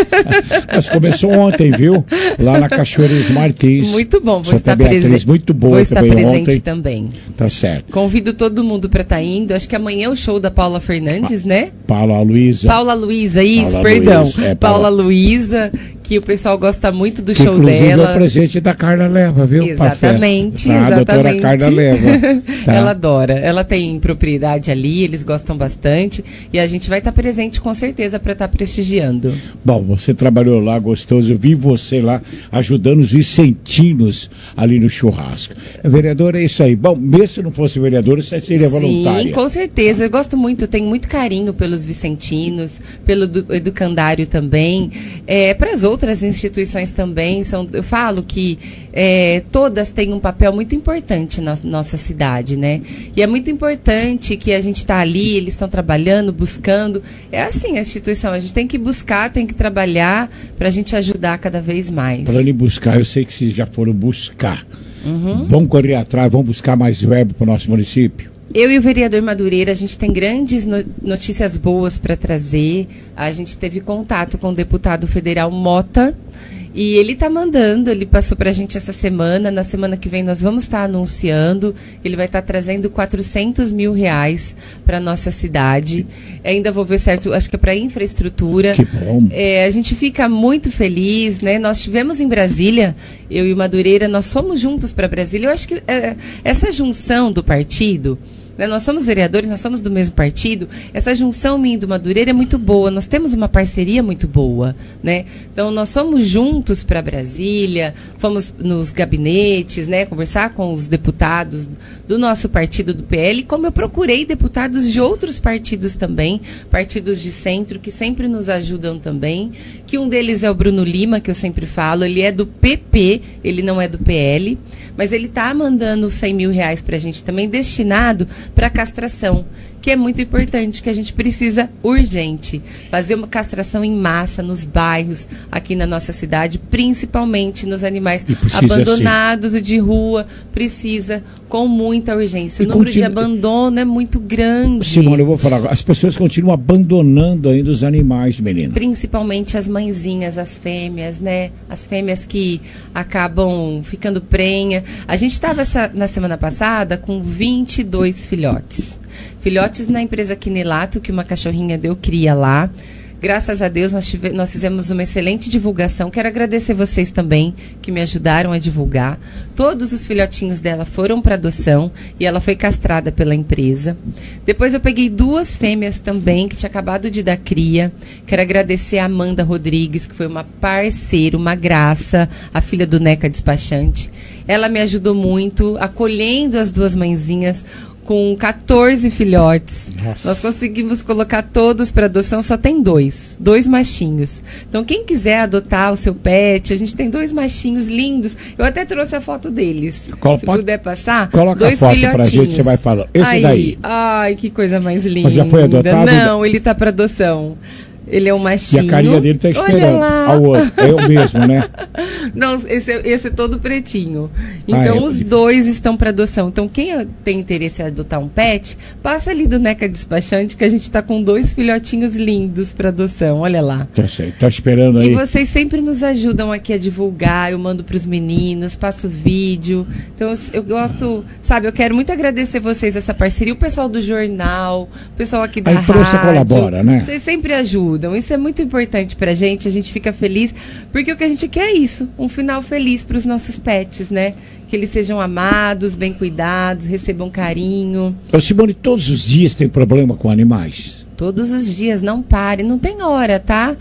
Mas começou ontem, viu? Lá na Cachoeiras Martins. Muito bom, vou Santa estar Beatriz, presente. muito boa Vou estar também presente ontem. também. Tá certo. Convido todo mundo para estar indo. Acho que amanhã é o show da Paula Fernandes, né? Paula Luísa. Paula Luísa, isso, Paula perdão. Luísa, é, Paula, Paula. Luísa, que o pessoal gosta muito do Que, show inclusive, dela. é o presente da Carla Leva, viu? Exatamente, pra festa. Tá? A doutora exatamente. Carla Leva. Tá? Ela adora. Ela tem propriedade ali, eles gostam bastante. E a gente vai estar presente com certeza para estar prestigiando. Bom, você trabalhou lá, gostoso. Eu vi você lá ajudando os vicentinos ali no churrasco. Vereadora, é isso aí. Bom, mesmo se não fosse vereadora, você seria voluntária. Sim, com certeza. Eu gosto muito, tenho muito carinho pelos vicentinos, pelo do, educandário também. É, para as outras instituições também. São, eu falo que é, todas têm um papel muito importante na nossa cidade, né? E é muito importante que a gente está ali, eles estão trabalhando, buscando. É assim a instituição, a gente tem que buscar, tem que trabalhar para a gente ajudar cada vez mais. Falando em buscar, eu sei que vocês já foram buscar. Uhum. Vamos correr atrás, vamos buscar mais verbo para o nosso município? Eu e o vereador Madureira, a gente tem grandes no- notícias boas para trazer. A gente teve contato com o deputado federal Mota e ele está mandando, ele passou para a gente essa semana. Na semana que vem nós vamos estar anunciando. Ele vai estar trazendo quatrocentos mil reais para a nossa cidade. Ainda vou ver certo, acho que é para infraestrutura. Que bom. É, a gente fica muito feliz, né? Nós estivemos em Brasília, eu e o Madureira, nós fomos juntos para Brasília. Eu acho que é, essa junção do partido, né, nós somos vereadores, nós somos do mesmo partido, essa junção minha e do Madureira é muito boa, nós temos uma parceria muito boa, né? Então nós somos juntos para Brasília, fomos nos gabinetes, né, conversar com os deputados do nosso partido, do P L, como eu procurei deputados de outros partidos também, partidos de centro, que sempre nos ajudam também, que um deles é o Bruno Lima, que eu sempre falo, ele é do P P, ele não é do P L, mas ele está mandando cem mil reais para a gente também, destinado para castração, que é muito importante, que a gente precisa urgente fazer uma castração em massa nos bairros aqui na nossa cidade, principalmente nos animais abandonados e de rua, precisa com muita urgência. O E número de continua- abandono é muito grande. Simone, eu vou falar agora. As pessoas continuam abandonando ainda os animais, menina. Principalmente as mãezinhas, as fêmeas, né? As fêmeas que acabam ficando prenha. A gente estava na semana passada com vinte e dois filhotes. Filhotes na empresa Quinelato, que uma cachorrinha deu cria lá. Graças a Deus, nós, tive, nós fizemos uma excelente divulgação. Quero agradecer vocês também, que me ajudaram a divulgar. Todos os filhotinhos dela foram para adoção e ela foi castrada pela empresa. Depois eu peguei duas fêmeas também, que tinha acabado de dar cria. Quero agradecer a Amanda Rodrigues, que foi uma parceira, uma graça, a filha do Neca Despachante. Ela me ajudou muito, acolhendo as duas mãezinhas, com quatorze filhotes. Nossa. Nós conseguimos colocar todos para adoção, só tem dois, dois machinhos. Então, quem quiser adotar o seu pet, a gente tem dois machinhos lindos. Eu até trouxe a foto deles. Colo- Se pode- puder passar, Coloca dois a foto filhotinhos. pra gente, você vai falar. Esse Aí, daí. Ai, que coisa mais linda. Mas já foi adotado? Não, ele tá para adoção. Ele é um E machinho. a carinha dele tá Olha esperando. lá. Ao outro. É o mesmo, né? Não, esse, é- esse é todo pretinho. Então, Ah, é. os dois estão para adoção. Então, quem tem interesse em adotar um pet, passa ali do Neca Despachante, que a gente está com dois filhotinhos lindos para adoção. Olha lá. Tá certo. Tá esperando aí. E vocês sempre nos ajudam aqui a divulgar. Eu mando para os meninos, passo vídeo. Então, eu, eu gosto, sabe, eu quero muito agradecer vocês, essa parceria. O pessoal do jornal, o pessoal aqui da A imprensa rádio. colabora, né? Vocês sempre ajudam. Isso é muito importante pra gente. A gente fica feliz. Porque o que a gente quer é isso. Um final feliz para os nossos pets, né? Que eles sejam amados, bem cuidados, recebam carinho. Ô, Simone, todos os dias tem problema com animais? Todos os dias, não pare, não tem hora, tá?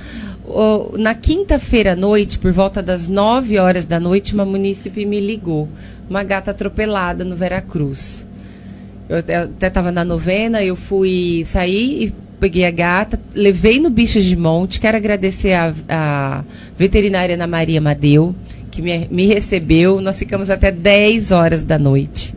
O- na quinta-feira à noite, por volta das nove horas da noite, uma munícipe me ligou. Uma gata atropelada no Veracruz. Eu até estava na novena, eu fui sair e peguei a gata, levei no Bichos de Monte. Quero agradecer a, a veterinária Ana Maria Madeu, que me, me recebeu. Nós ficamos até dez horas da noite.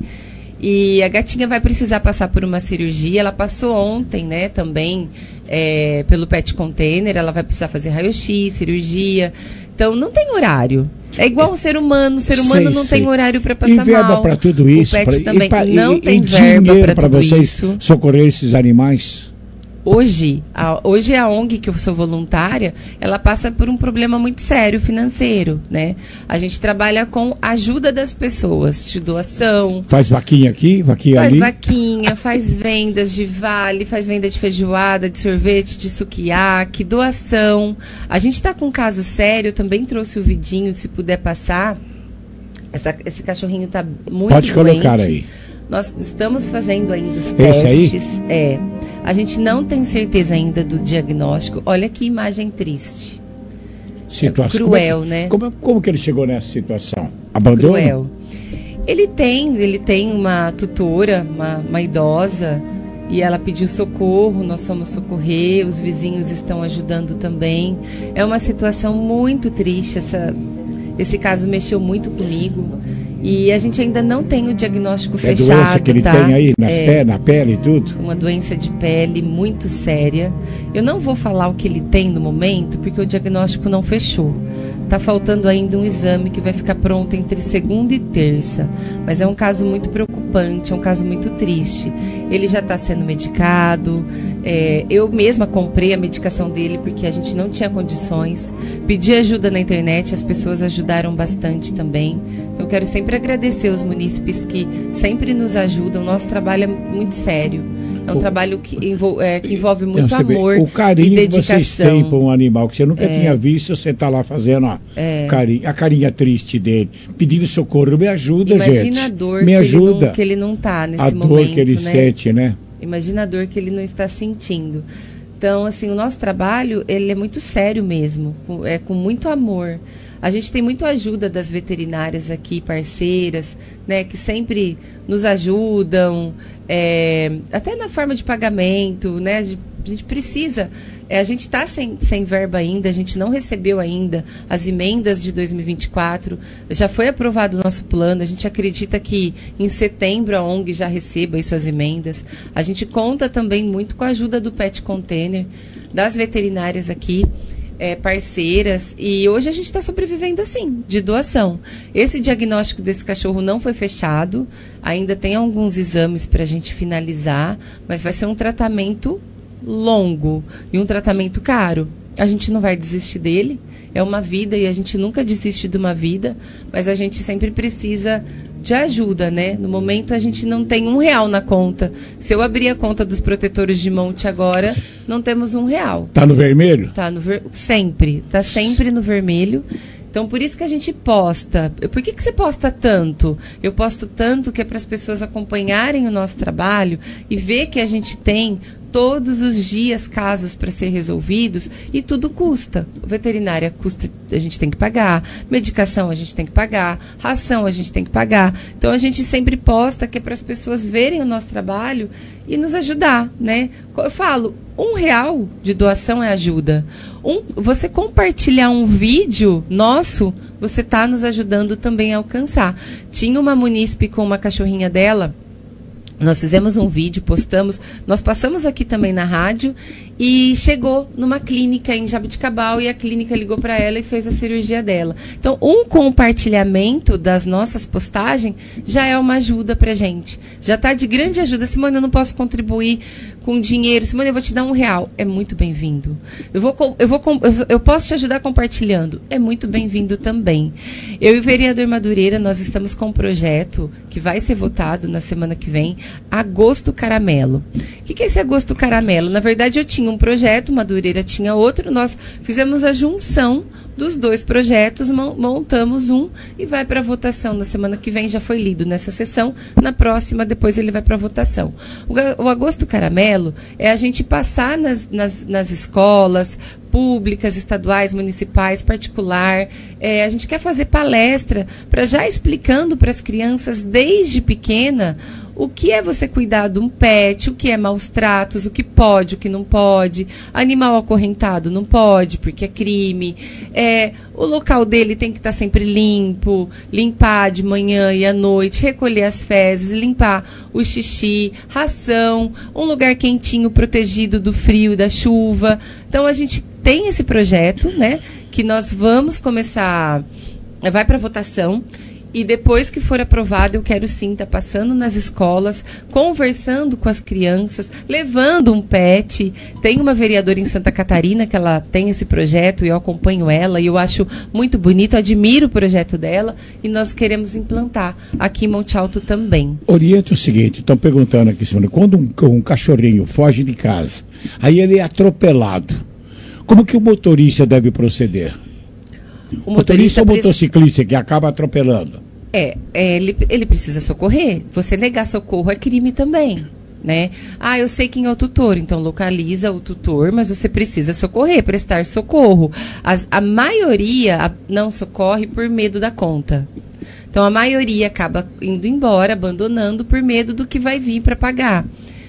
E a gatinha vai precisar passar por uma cirurgia. Ela passou ontem, né, também, é, pelo pet container. Ela vai precisar fazer raio-x, cirurgia. Então, não tem horário. É igual um ser humano. O ser humano sei, não sei. tem horário para passar mal. E verba para tudo isso? O pet pra, também e pra, não e, tem e verba para tudo vocês isso. Socorrer esses animais? Hoje, a, hoje a O N G, que eu sou voluntária, ela passa por um problema muito sério financeiro, né? A gente trabalha com ajuda das pessoas, de doação. Faz vaquinha aqui, vaquinha faz ali? Faz vaquinha, faz vendas de vale, faz venda de feijoada, de sorvete, de sukiyaki, doação. A gente está com um caso sério, eu também trouxe o vidinho, se puder passar. Essa, esse cachorrinho está muito Pode doente. colocar aí. Nós estamos fazendo ainda os testes. Esse aí? É. A gente não tem certeza ainda do diagnóstico. Olha que imagem triste. Situação. É cruel, como é que, né? Como, como que ele chegou nessa situação? Abandono? Cruel. Ele tem, ele tem uma tutora, uma, uma idosa, e ela pediu socorro, nós fomos socorrer, os vizinhos estão ajudando também. É uma situação muito triste, essa, esse caso mexeu muito comigo. E a gente ainda não tem o diagnóstico é fechado. É doença que ele tá? tem aí nas é, pé, na pele e tudo? Uma doença de pele muito séria. Eu não vou falar o que ele tem no momento, porque o diagnóstico não fechou. Está faltando ainda um exame que vai ficar pronto entre segunda e terça. Mas é um caso muito preocupante, é um caso muito triste. Ele já está sendo medicado. É, eu mesma comprei a medicação dele porque a gente não tinha condições. Pedi ajuda na internet, as pessoas ajudaram bastante também. Então eu quero sempre agradecer os munícipes que sempre nos ajudam. Nosso trabalho é muito sério. É um o, trabalho que, envol, é, que envolve muito não, amor o carinho e dedicação. Que vocês têm para um animal que você nunca é. tinha visto, você está lá fazendo ó, é. carinho, a carinha triste dele, pedindo socorro. Me ajuda, Imagina gente. Imagina a dor Me que, ajuda. Ele não, que ele não está nesse a momento. A dor que ele né? sente, né? Imagina a dor que ele não está sentindo. Então, assim, o nosso trabalho, ele é muito sério mesmo, é com muito amor. A gente tem muito ajuda das veterinárias aqui, parceiras, né, que sempre nos ajudam, é, até na forma de pagamento, né, a gente precisa, é, a gente está sem, sem verba ainda, a gente não recebeu ainda as emendas de dois mil e vinte e quatro, já foi aprovado o nosso plano, a gente acredita que em setembro a O N G já receba aí suas emendas. A gente conta também muito com a ajuda do Pet Container, das veterinárias aqui, É, parceiras, e hoje a gente está sobrevivendo assim, de doação. Esse diagnóstico desse cachorro não foi fechado, ainda tem alguns exames para a gente finalizar, mas vai ser um tratamento longo e um tratamento caro. A gente não vai desistir dele, é uma vida e a gente nunca desiste de uma vida, mas a gente sempre precisa de ajuda, né? No momento a gente não tem um real na conta. Se eu abrir a conta dos protetores de monte agora, não temos um real. Tá no vermelho? Tá no ver... Sempre. Tá sempre no vermelho. Então, por isso que a gente posta. Por que que você posta tanto? Eu posto tanto que é para as pessoas acompanharem o nosso trabalho e ver que a gente tem todos os dias casos para ser resolvidos e tudo custa. Veterinária custa, a gente tem que pagar, medicação a gente tem que pagar, ração a gente tem que pagar. Então a gente sempre posta que é para as pessoas verem o nosso trabalho e nos ajudar, né? Eu falo, um real de doação é ajuda. Um, você compartilhar um vídeo nosso, você está nos ajudando também a alcançar. Tinha uma munícipe com uma cachorrinha dela. Nós fizemos um vídeo, postamos, nós passamos aqui também na rádio e chegou numa clínica em Jabuticabal e a clínica ligou para ela e fez a cirurgia dela. Então, um compartilhamento das nossas postagens já é uma ajuda para gente. Já está de grande ajuda. Simone, eu não posso contribuir com dinheiro. Simone, eu vou te dar um real. É muito bem-vindo. Eu, vou, eu, vou, eu posso te ajudar compartilhando. É muito bem-vindo também. Eu e o vereador Madureira, nós estamos com um projeto que vai ser votado na semana que vem, Agosto Caramelo. O que, que é esse Agosto Caramelo? Na verdade, eu tinha um projeto, Madureira tinha outro, nós fizemos a junção dos dois projetos, montamos um e vai para votação na semana que vem, já foi lido nessa sessão, na próxima depois ele vai para votação. O, o Agosto Caramelo é a gente passar nas, nas, nas escolas públicas, estaduais, municipais, particular, é, a gente quer fazer palestra para já explicando para as crianças desde pequena o que é você cuidar de um pet, o que é maus tratos, o que pode, o que não pode. Animal acorrentado não pode, porque é crime. É, o local dele tem que estar sempre limpo, limpar de manhã e à noite, recolher as fezes, limpar o xixi, ração, um lugar quentinho, protegido do frio e da chuva. Então a gente tem esse projeto, né, que nós vamos começar, vai para votação. E depois que for aprovado, eu quero sim estar passando nas escolas, conversando com as crianças, levando um pet. Tem uma vereadora em Santa Catarina que ela tem esse projeto e eu acompanho ela e eu acho muito bonito, admiro o projeto dela e nós queremos implantar aqui em Monte Alto também. Orienta o seguinte, estão perguntando aqui, Simone, quando um, um cachorrinho foge de casa, aí ele é atropelado, como que o motorista deve proceder? O motorista, motorista ou motociclista que acaba atropelando? É, é ele, ele precisa socorrer. Você negar socorro é crime também, né? Ah, eu sei quem é o tutor, então localiza o tutor, mas você precisa socorrer, prestar socorro. As, a maioria não socorre por medo da conta. Então a maioria acaba indo embora, abandonando por medo do que vai vir para pagar.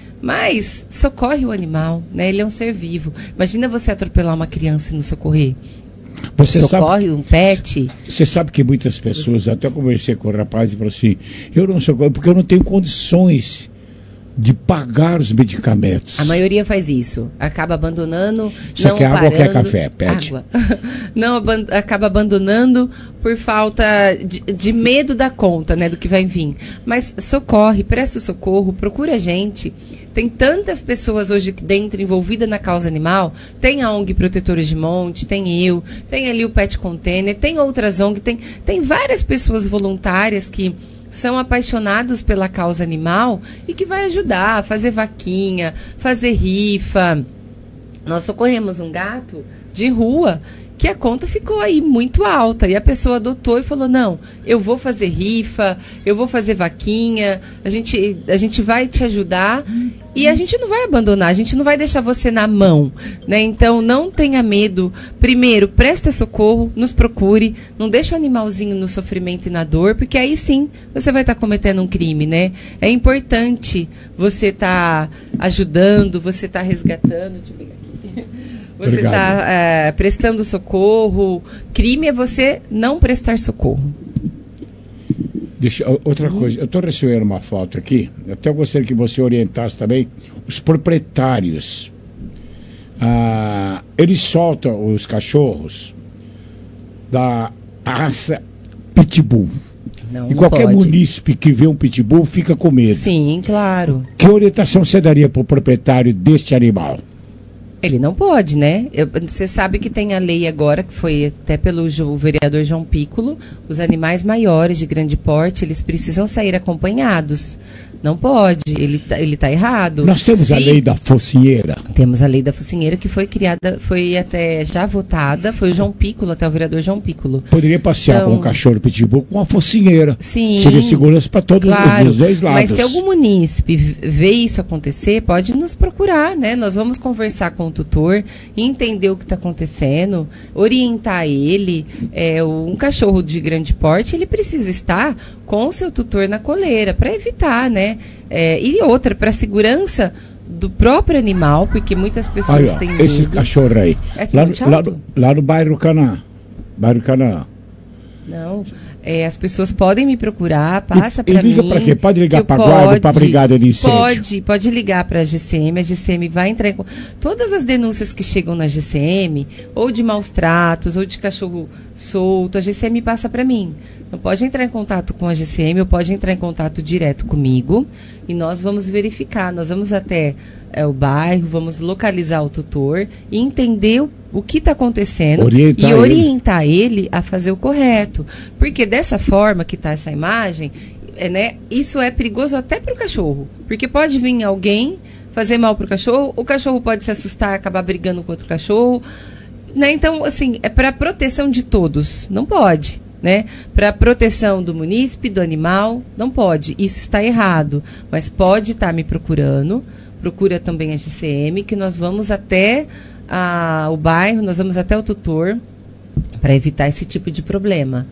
Mas socorre o animal, né? Ele é um ser vivo. Imagina você atropelar uma criança e não socorrer. Você socorre sabe, um pet. Você sabe que muitas pessoas, você... até conversei com o rapaz e falou assim, eu não socorro porque eu não tenho condições de pagar os medicamentos. A maioria faz isso, acaba abandonando. Só não que água parando, quer café, pede. Água. Não, aban acaba abandonando por falta de, de medo da conta, né, do que vai vir. Mas socorre, presta o socorro, procura a gente. Tem tantas pessoas hoje dentro envolvidas na causa animal. Tem a ONG Protetores de Monte, tem eu, tem ali o Pet Container, tem outras ONG, tem, tem várias pessoas voluntárias que são apaixonados pela causa animal e que vai ajudar a fazer vaquinha, fazer rifa. Nós socorremos um gato de rua que a conta ficou aí muito alta e a pessoa adotou e falou, não, eu vou fazer rifa, eu vou fazer vaquinha, a gente, a gente vai te ajudar e a gente não vai abandonar, a gente não vai deixar você na mão, né? Então não tenha medo, primeiro presta socorro, nos procure, não deixa o animalzinho no sofrimento e na dor, porque aí sim você vai estar tá cometendo um crime, né? É importante você estar tá ajudando, você estar tá resgatando, deixa eu pegar aqui. Você está é, prestando socorro. Crime é você não prestar socorro. Deixa, outra uhum. coisa, eu estou recebendo uma foto aqui, até eu gostaria que você orientasse também os proprietários. Ah, eles soltam os cachorros da raça Pitbull. Não, e não qualquer pode. munícipe que vê um Pitbull fica com medo. Sim, claro. Que orientação você daria para o proprietário deste animal? Ele não pode, né? Eu, você sabe que tem a lei agora, que foi até pelo o vereador João Piccolo, os animais maiores de grande porte, eles precisam sair acompanhados. Não pode, ele tá, ele tá errado. Nós temos Se, a lei da focinheira. Temos a lei da focinheira que foi criada, foi até já votada, foi o João Piccolo, até o vereador João Piccolo. Poderia passear então, com um cachorro pitbull com uma focinheira. Sim. Seria segurança para todos claro, os dois lados. Mas se algum munícipe vê isso acontecer, pode nos procurar, né? Nós vamos conversar com o tutor, entender o que está acontecendo, orientar ele. É, um cachorro de grande porte, ele precisa estar com o seu tutor na coleira, para evitar, né? É, e outra, para a segurança do próprio animal, porque muitas pessoas aí, ó, têm medo. Esse cachorro aí, é lá, no, lá, no, lá no bairro Canaã. Bairro Canaã. Não, é, as pessoas podem me procurar, passa para mim. E liga para quê? Pode ligar para a guarda, para a brigada de incêndio? Pode, pode ligar para a G C M, a G C M vai entrar em... Todas as denúncias que chegam na G C M, ou de maus tratos, ou de cachorro solto, a G C M passa para mim. Então pode entrar em contato com a G C M ou pode entrar em contato direto comigo e nós vamos verificar, nós vamos até é, o bairro, vamos localizar o tutor e entender o, o que está acontecendo orientar e orientar ele. ele a fazer o correto. Porque dessa forma que está essa imagem, é, né, isso é perigoso até para o cachorro. Porque pode vir alguém fazer mal para o cachorro, o cachorro pode se assustar e acabar brigando com outro cachorro. Né? Então, assim, é para proteção de todos, não pode. Né? Para proteção do munícipe, do animal, não pode. Isso está errado. Mas pode estar me procurando. Procura também a G C M, que nós vamos até a, o bairro, nós vamos até o tutor para evitar esse tipo de problema.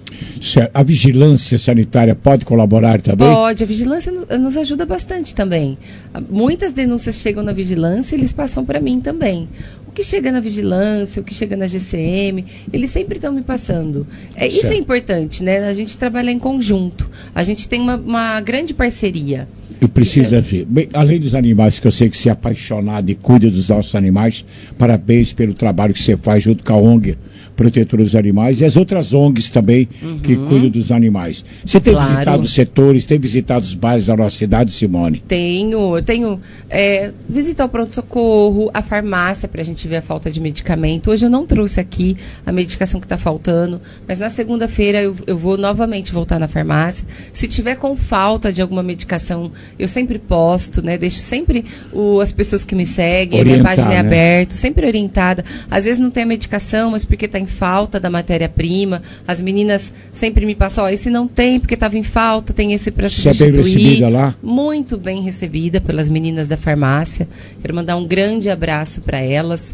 A vigilância sanitária pode colaborar também? Pode, a vigilância nos, nos ajuda bastante também. Muitas denúncias chegam na vigilância e eles passam para mim também. O que chega na vigilância, o que chega na G C M, eles sempre estão me passando. É, isso é importante, né? A gente trabalha em conjunto. A gente tem uma, uma grande parceria. E precisa ver. Bem, além dos animais, que eu sei que você é apaixonado e cuida dos nossos animais, parabéns pelo trabalho que você faz junto com a O N G Protetora dos Animais e as outras O N Gs também uhum. que cuidam dos animais. Você tem claro. visitado os setores, tem visitado os bairros da nossa cidade, Simone? Tenho, eu tenho é, visitar o pronto-socorro, a farmácia, para a gente ver a falta de medicamento. Hoje eu não trouxe aqui a medicação que está faltando, mas na segunda-feira eu, eu vou novamente voltar na farmácia. Se tiver com falta de alguma medicação, eu sempre posto, né? Deixo sempre o, as pessoas que me seguem, Orientar, a minha página é né? aberta, sempre orientada. Às vezes não tem a medicação, mas porque está em falta da matéria-prima. As meninas sempre me passam, ó, esse não tem porque estava em falta, tem esse para substituir. Você é bem recebida lá? Muito bem recebida pelas meninas da farmácia. Quero mandar um grande abraço para elas.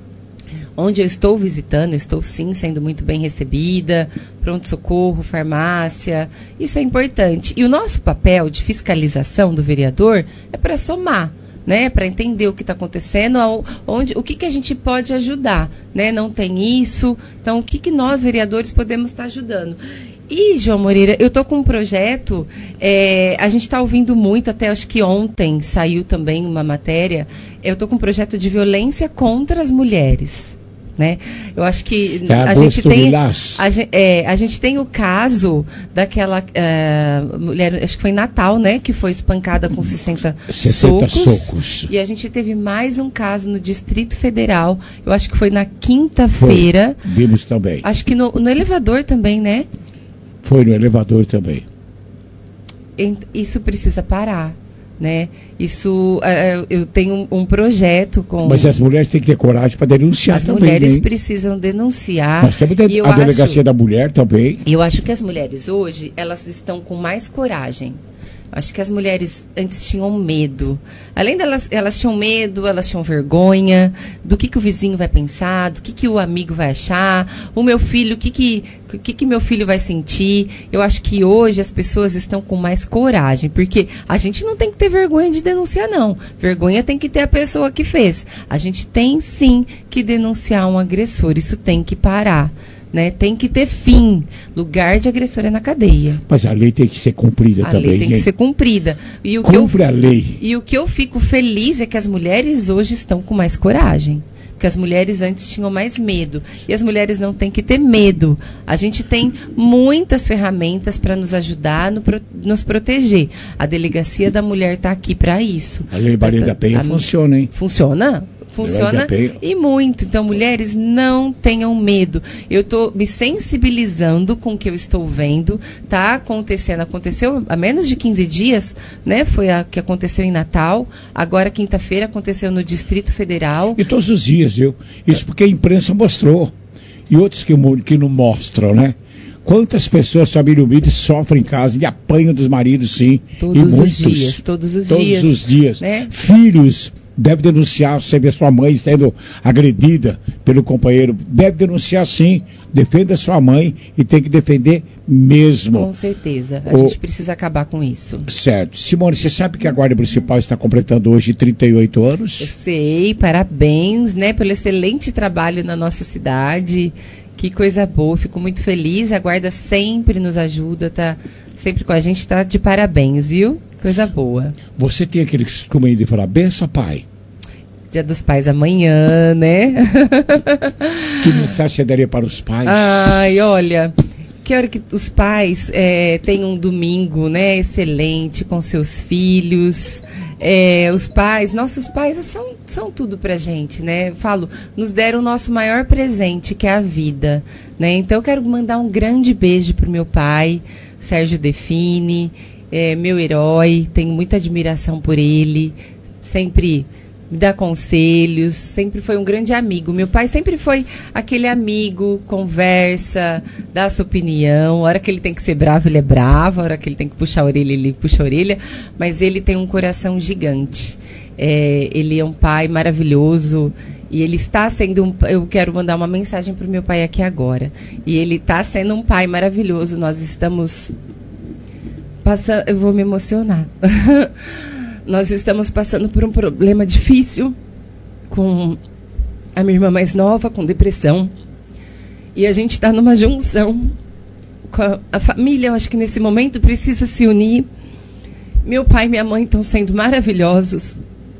Onde eu estou visitando, eu estou sim sendo muito bem recebida, pronto-socorro, farmácia, isso é importante. E o nosso papel de fiscalização do vereador é para somar, né, para entender o que está acontecendo, onde, o que, que a gente pode ajudar, né? Não tem isso, então o que, que nós, vereadores, podemos estar ajudando. E, João Moreira, eu estou com um projeto, é, a gente está ouvindo muito, até acho que ontem saiu também uma matéria, eu estou com um projeto de violência contra as mulheres. Né? Eu acho que é a, gente tem, a, é, a gente tem o caso daquela uh, mulher, acho que foi em Natal, né? Que foi espancada com sessenta, sessenta socos, socos. E a gente teve mais um caso no Distrito Federal. Eu acho que foi na quinta-feira. Vimos também. Acho que no, no elevador também, né? Foi no elevador também. Isso precisa parar. Né? Isso, uh, eu tenho um, um projeto com... Mas as mulheres têm que ter coragem para denunciar as também, As mulheres hein? precisam denunciar. Nós temos de, a delegacia acho, da mulher também. Eu acho que as mulheres hoje, elas estão com mais coragem. Acho que as mulheres antes tinham medo. Além delas, elas tinham medo, elas tinham vergonha do que, que o vizinho vai pensar, do que, que o amigo vai achar, o meu filho, o que, que, o que, que meu filho vai sentir. Eu acho que hoje as pessoas estão com mais coragem, porque a gente não tem que ter vergonha de denunciar, não. Vergonha tem que ter a pessoa que fez. A gente tem, sim, que denunciar um agressor. Isso tem que parar. Né? Tem que ter fim. Lugar de agressor é na cadeia. Mas a lei tem que ser cumprida a também. A lei tem hein? que ser cumprida. E o Cumpre que eu, a lei. E o que eu fico feliz é que as mulheres hoje estão com mais coragem. Porque as mulheres antes tinham mais medo. E as mulheres não têm que ter medo. A gente tem muitas ferramentas para nos ajudar, no, nos proteger. A Delegacia da Mulher está aqui para isso. A Lei Maria da Penha a, funciona, hein? Funciona? Funciona e muito. Então, mulheres, não tenham medo. Eu estou me sensibilizando com o que eu estou vendo. Está acontecendo. Aconteceu há menos de quinze dias, né? Foi a que aconteceu em Natal. Agora, quinta-feira, aconteceu no Distrito Federal. E todos os dias, viu? Isso porque a imprensa mostrou. E outros que, que não mostram, né? Quantas pessoas, família humilde, sofrem em casa e apanham dos maridos, sim. Todos e os muitos, dias. Todos os todos dias. Todos os dias. Né? Filhos... Deve denunciar, você vê sua mãe sendo agredida pelo companheiro. Deve denunciar sim. Defenda sua mãe e tem que defender mesmo. Com certeza. A o... gente precisa acabar com isso. Certo. Simone, você sabe que a Guarda Municipal está completando hoje trinta e oito anos? Eu sei, parabéns, né, pelo excelente trabalho na nossa cidade. Que coisa boa, fico muito feliz. A Guarda sempre nos ajuda, tá sempre com a gente, tá de parabéns, viu? Coisa boa. Você tem aquele costume de falar, benção, pai? Dia dos Pais amanhã, né? Que mensagem você daria para os pais? Ai, olha, quero que os pais é, tenham um domingo, né, excelente com seus filhos. É, os pais, nossos pais são, são tudo pra gente, né? Eu falo, nos deram o nosso maior presente, que é a vida, né? Então eu quero mandar um grande beijo pro meu pai, Sérgio Define, é, meu herói, tenho muita admiração por ele, sempre me dá conselhos, sempre foi um grande amigo. Meu pai sempre foi aquele amigo, conversa, dá a sua opinião. A hora que ele tem que ser bravo, ele é bravo. A hora que ele tem que puxar a orelha, ele puxa a orelha. Mas ele tem um coração gigante. É, ele é um pai maravilhoso E ele está sendo um... Eu quero mandar uma mensagem para o meu pai aqui agora. E ele está sendo um pai maravilhoso. Nós estamos passando... Eu vou me emocionar. Nós estamos passando por um problema difícil com a minha irmã mais nova, com depressão. E a gente está numa junção com a, a família. Eu acho que nesse momento precisa se unir. Meu pai e minha mãe estão sendo maravilhosos.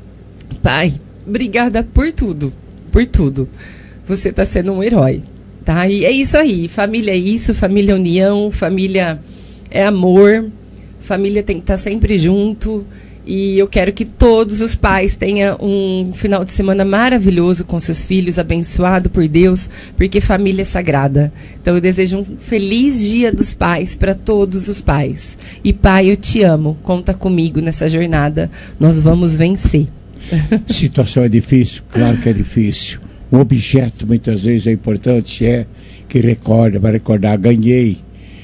Pai, obrigada por tudo. Por tudo. Você está sendo um herói, tá? E é isso aí. Família é isso, família é união, família é amor, família tem que estar sempre junto. E eu quero que todos os pais tenham um final de semana maravilhoso com seus filhos, abençoado por Deus, porque família é sagrada. Então eu desejo um feliz Dia dos Pais para todos os pais. E pai, eu te amo. Conta comigo nessa jornada. Nós vamos vencer. Situação é difícil, claro que é difícil. O objeto muitas vezes é importante, é que recorda, vai recordar, ganhei.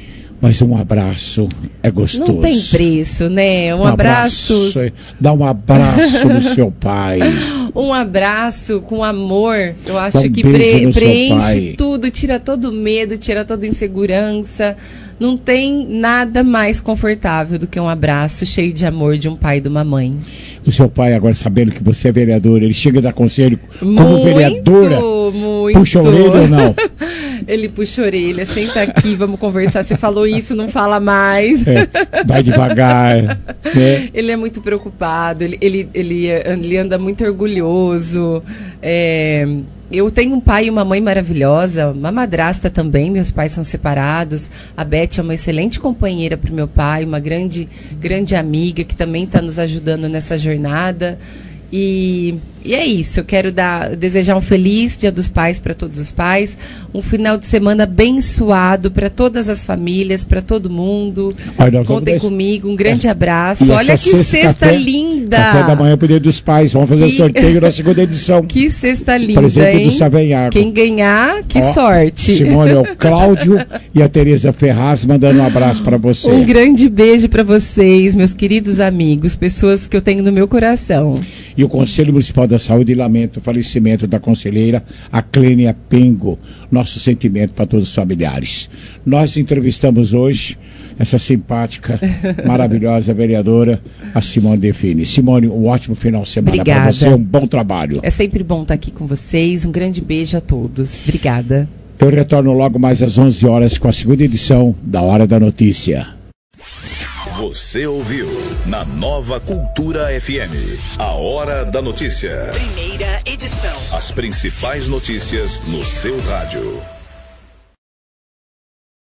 Mas um abraço é gostoso. Não tem preço, né? Um, um abraço... abraço. Dá um abraço no seu pai. Um abraço com amor, eu acho um que pre preenche tudo, tira todo o medo, tira toda a insegurança. Não tem nada mais confortável do que um abraço cheio de amor de um pai e de uma mãe. O seu pai, agora sabendo que você é vereadora, ele chega a dar conselho como muito, vereadora? Muito. Puxa a orelha ou não? Ele puxa a orelha, senta aqui, vamos conversar. Você falou isso, não fala mais. É, vai devagar. Né? Ele é muito preocupado, ele, ele, ele, ele anda muito orgulhoso. É... Eu tenho um pai e uma mãe maravilhosa, uma madrasta também, meus pais são separados. A Beth é uma excelente companheira para o meu pai, uma grande, grande amiga que também está nos ajudando nessa jornada. E, e é isso, eu quero dar, desejar um feliz Dia dos Pais para todos os pais, um final de semana abençoado para todas as famílias, para todo mundo. Olha, contem deixar... comigo, um grande é. abraço. Olha que sexta, sexta café, linda! Café da manhã pro Dia dos Pais, vamos fazer o que... sorteio na segunda edição. Que sexta linda, presente hein? do Savenhago. Quem ganhar, que Ó, sorte! Simone, é o Cláudio e a Tereza Ferraz mandando um abraço para você. Um grande beijo para vocês, meus queridos amigos, pessoas que eu tenho no meu coração. E o Conselho Municipal da Saúde lamenta o falecimento da conselheira Aclênia Pengo. Nosso sentimento para todos os familiares. Nós entrevistamos hoje essa simpática, maravilhosa vereadora, a Simone Defini. Simone, um ótimo final de semana para você, um bom trabalho. É sempre bom estar aqui com vocês, um grande beijo a todos. Obrigada. Eu retorno logo mais às onze horas com a segunda edição da Hora da Notícia. Você ouviu na Nova Cultura F M, a Hora da Notícia. Primeira edição. As principais notícias no seu rádio.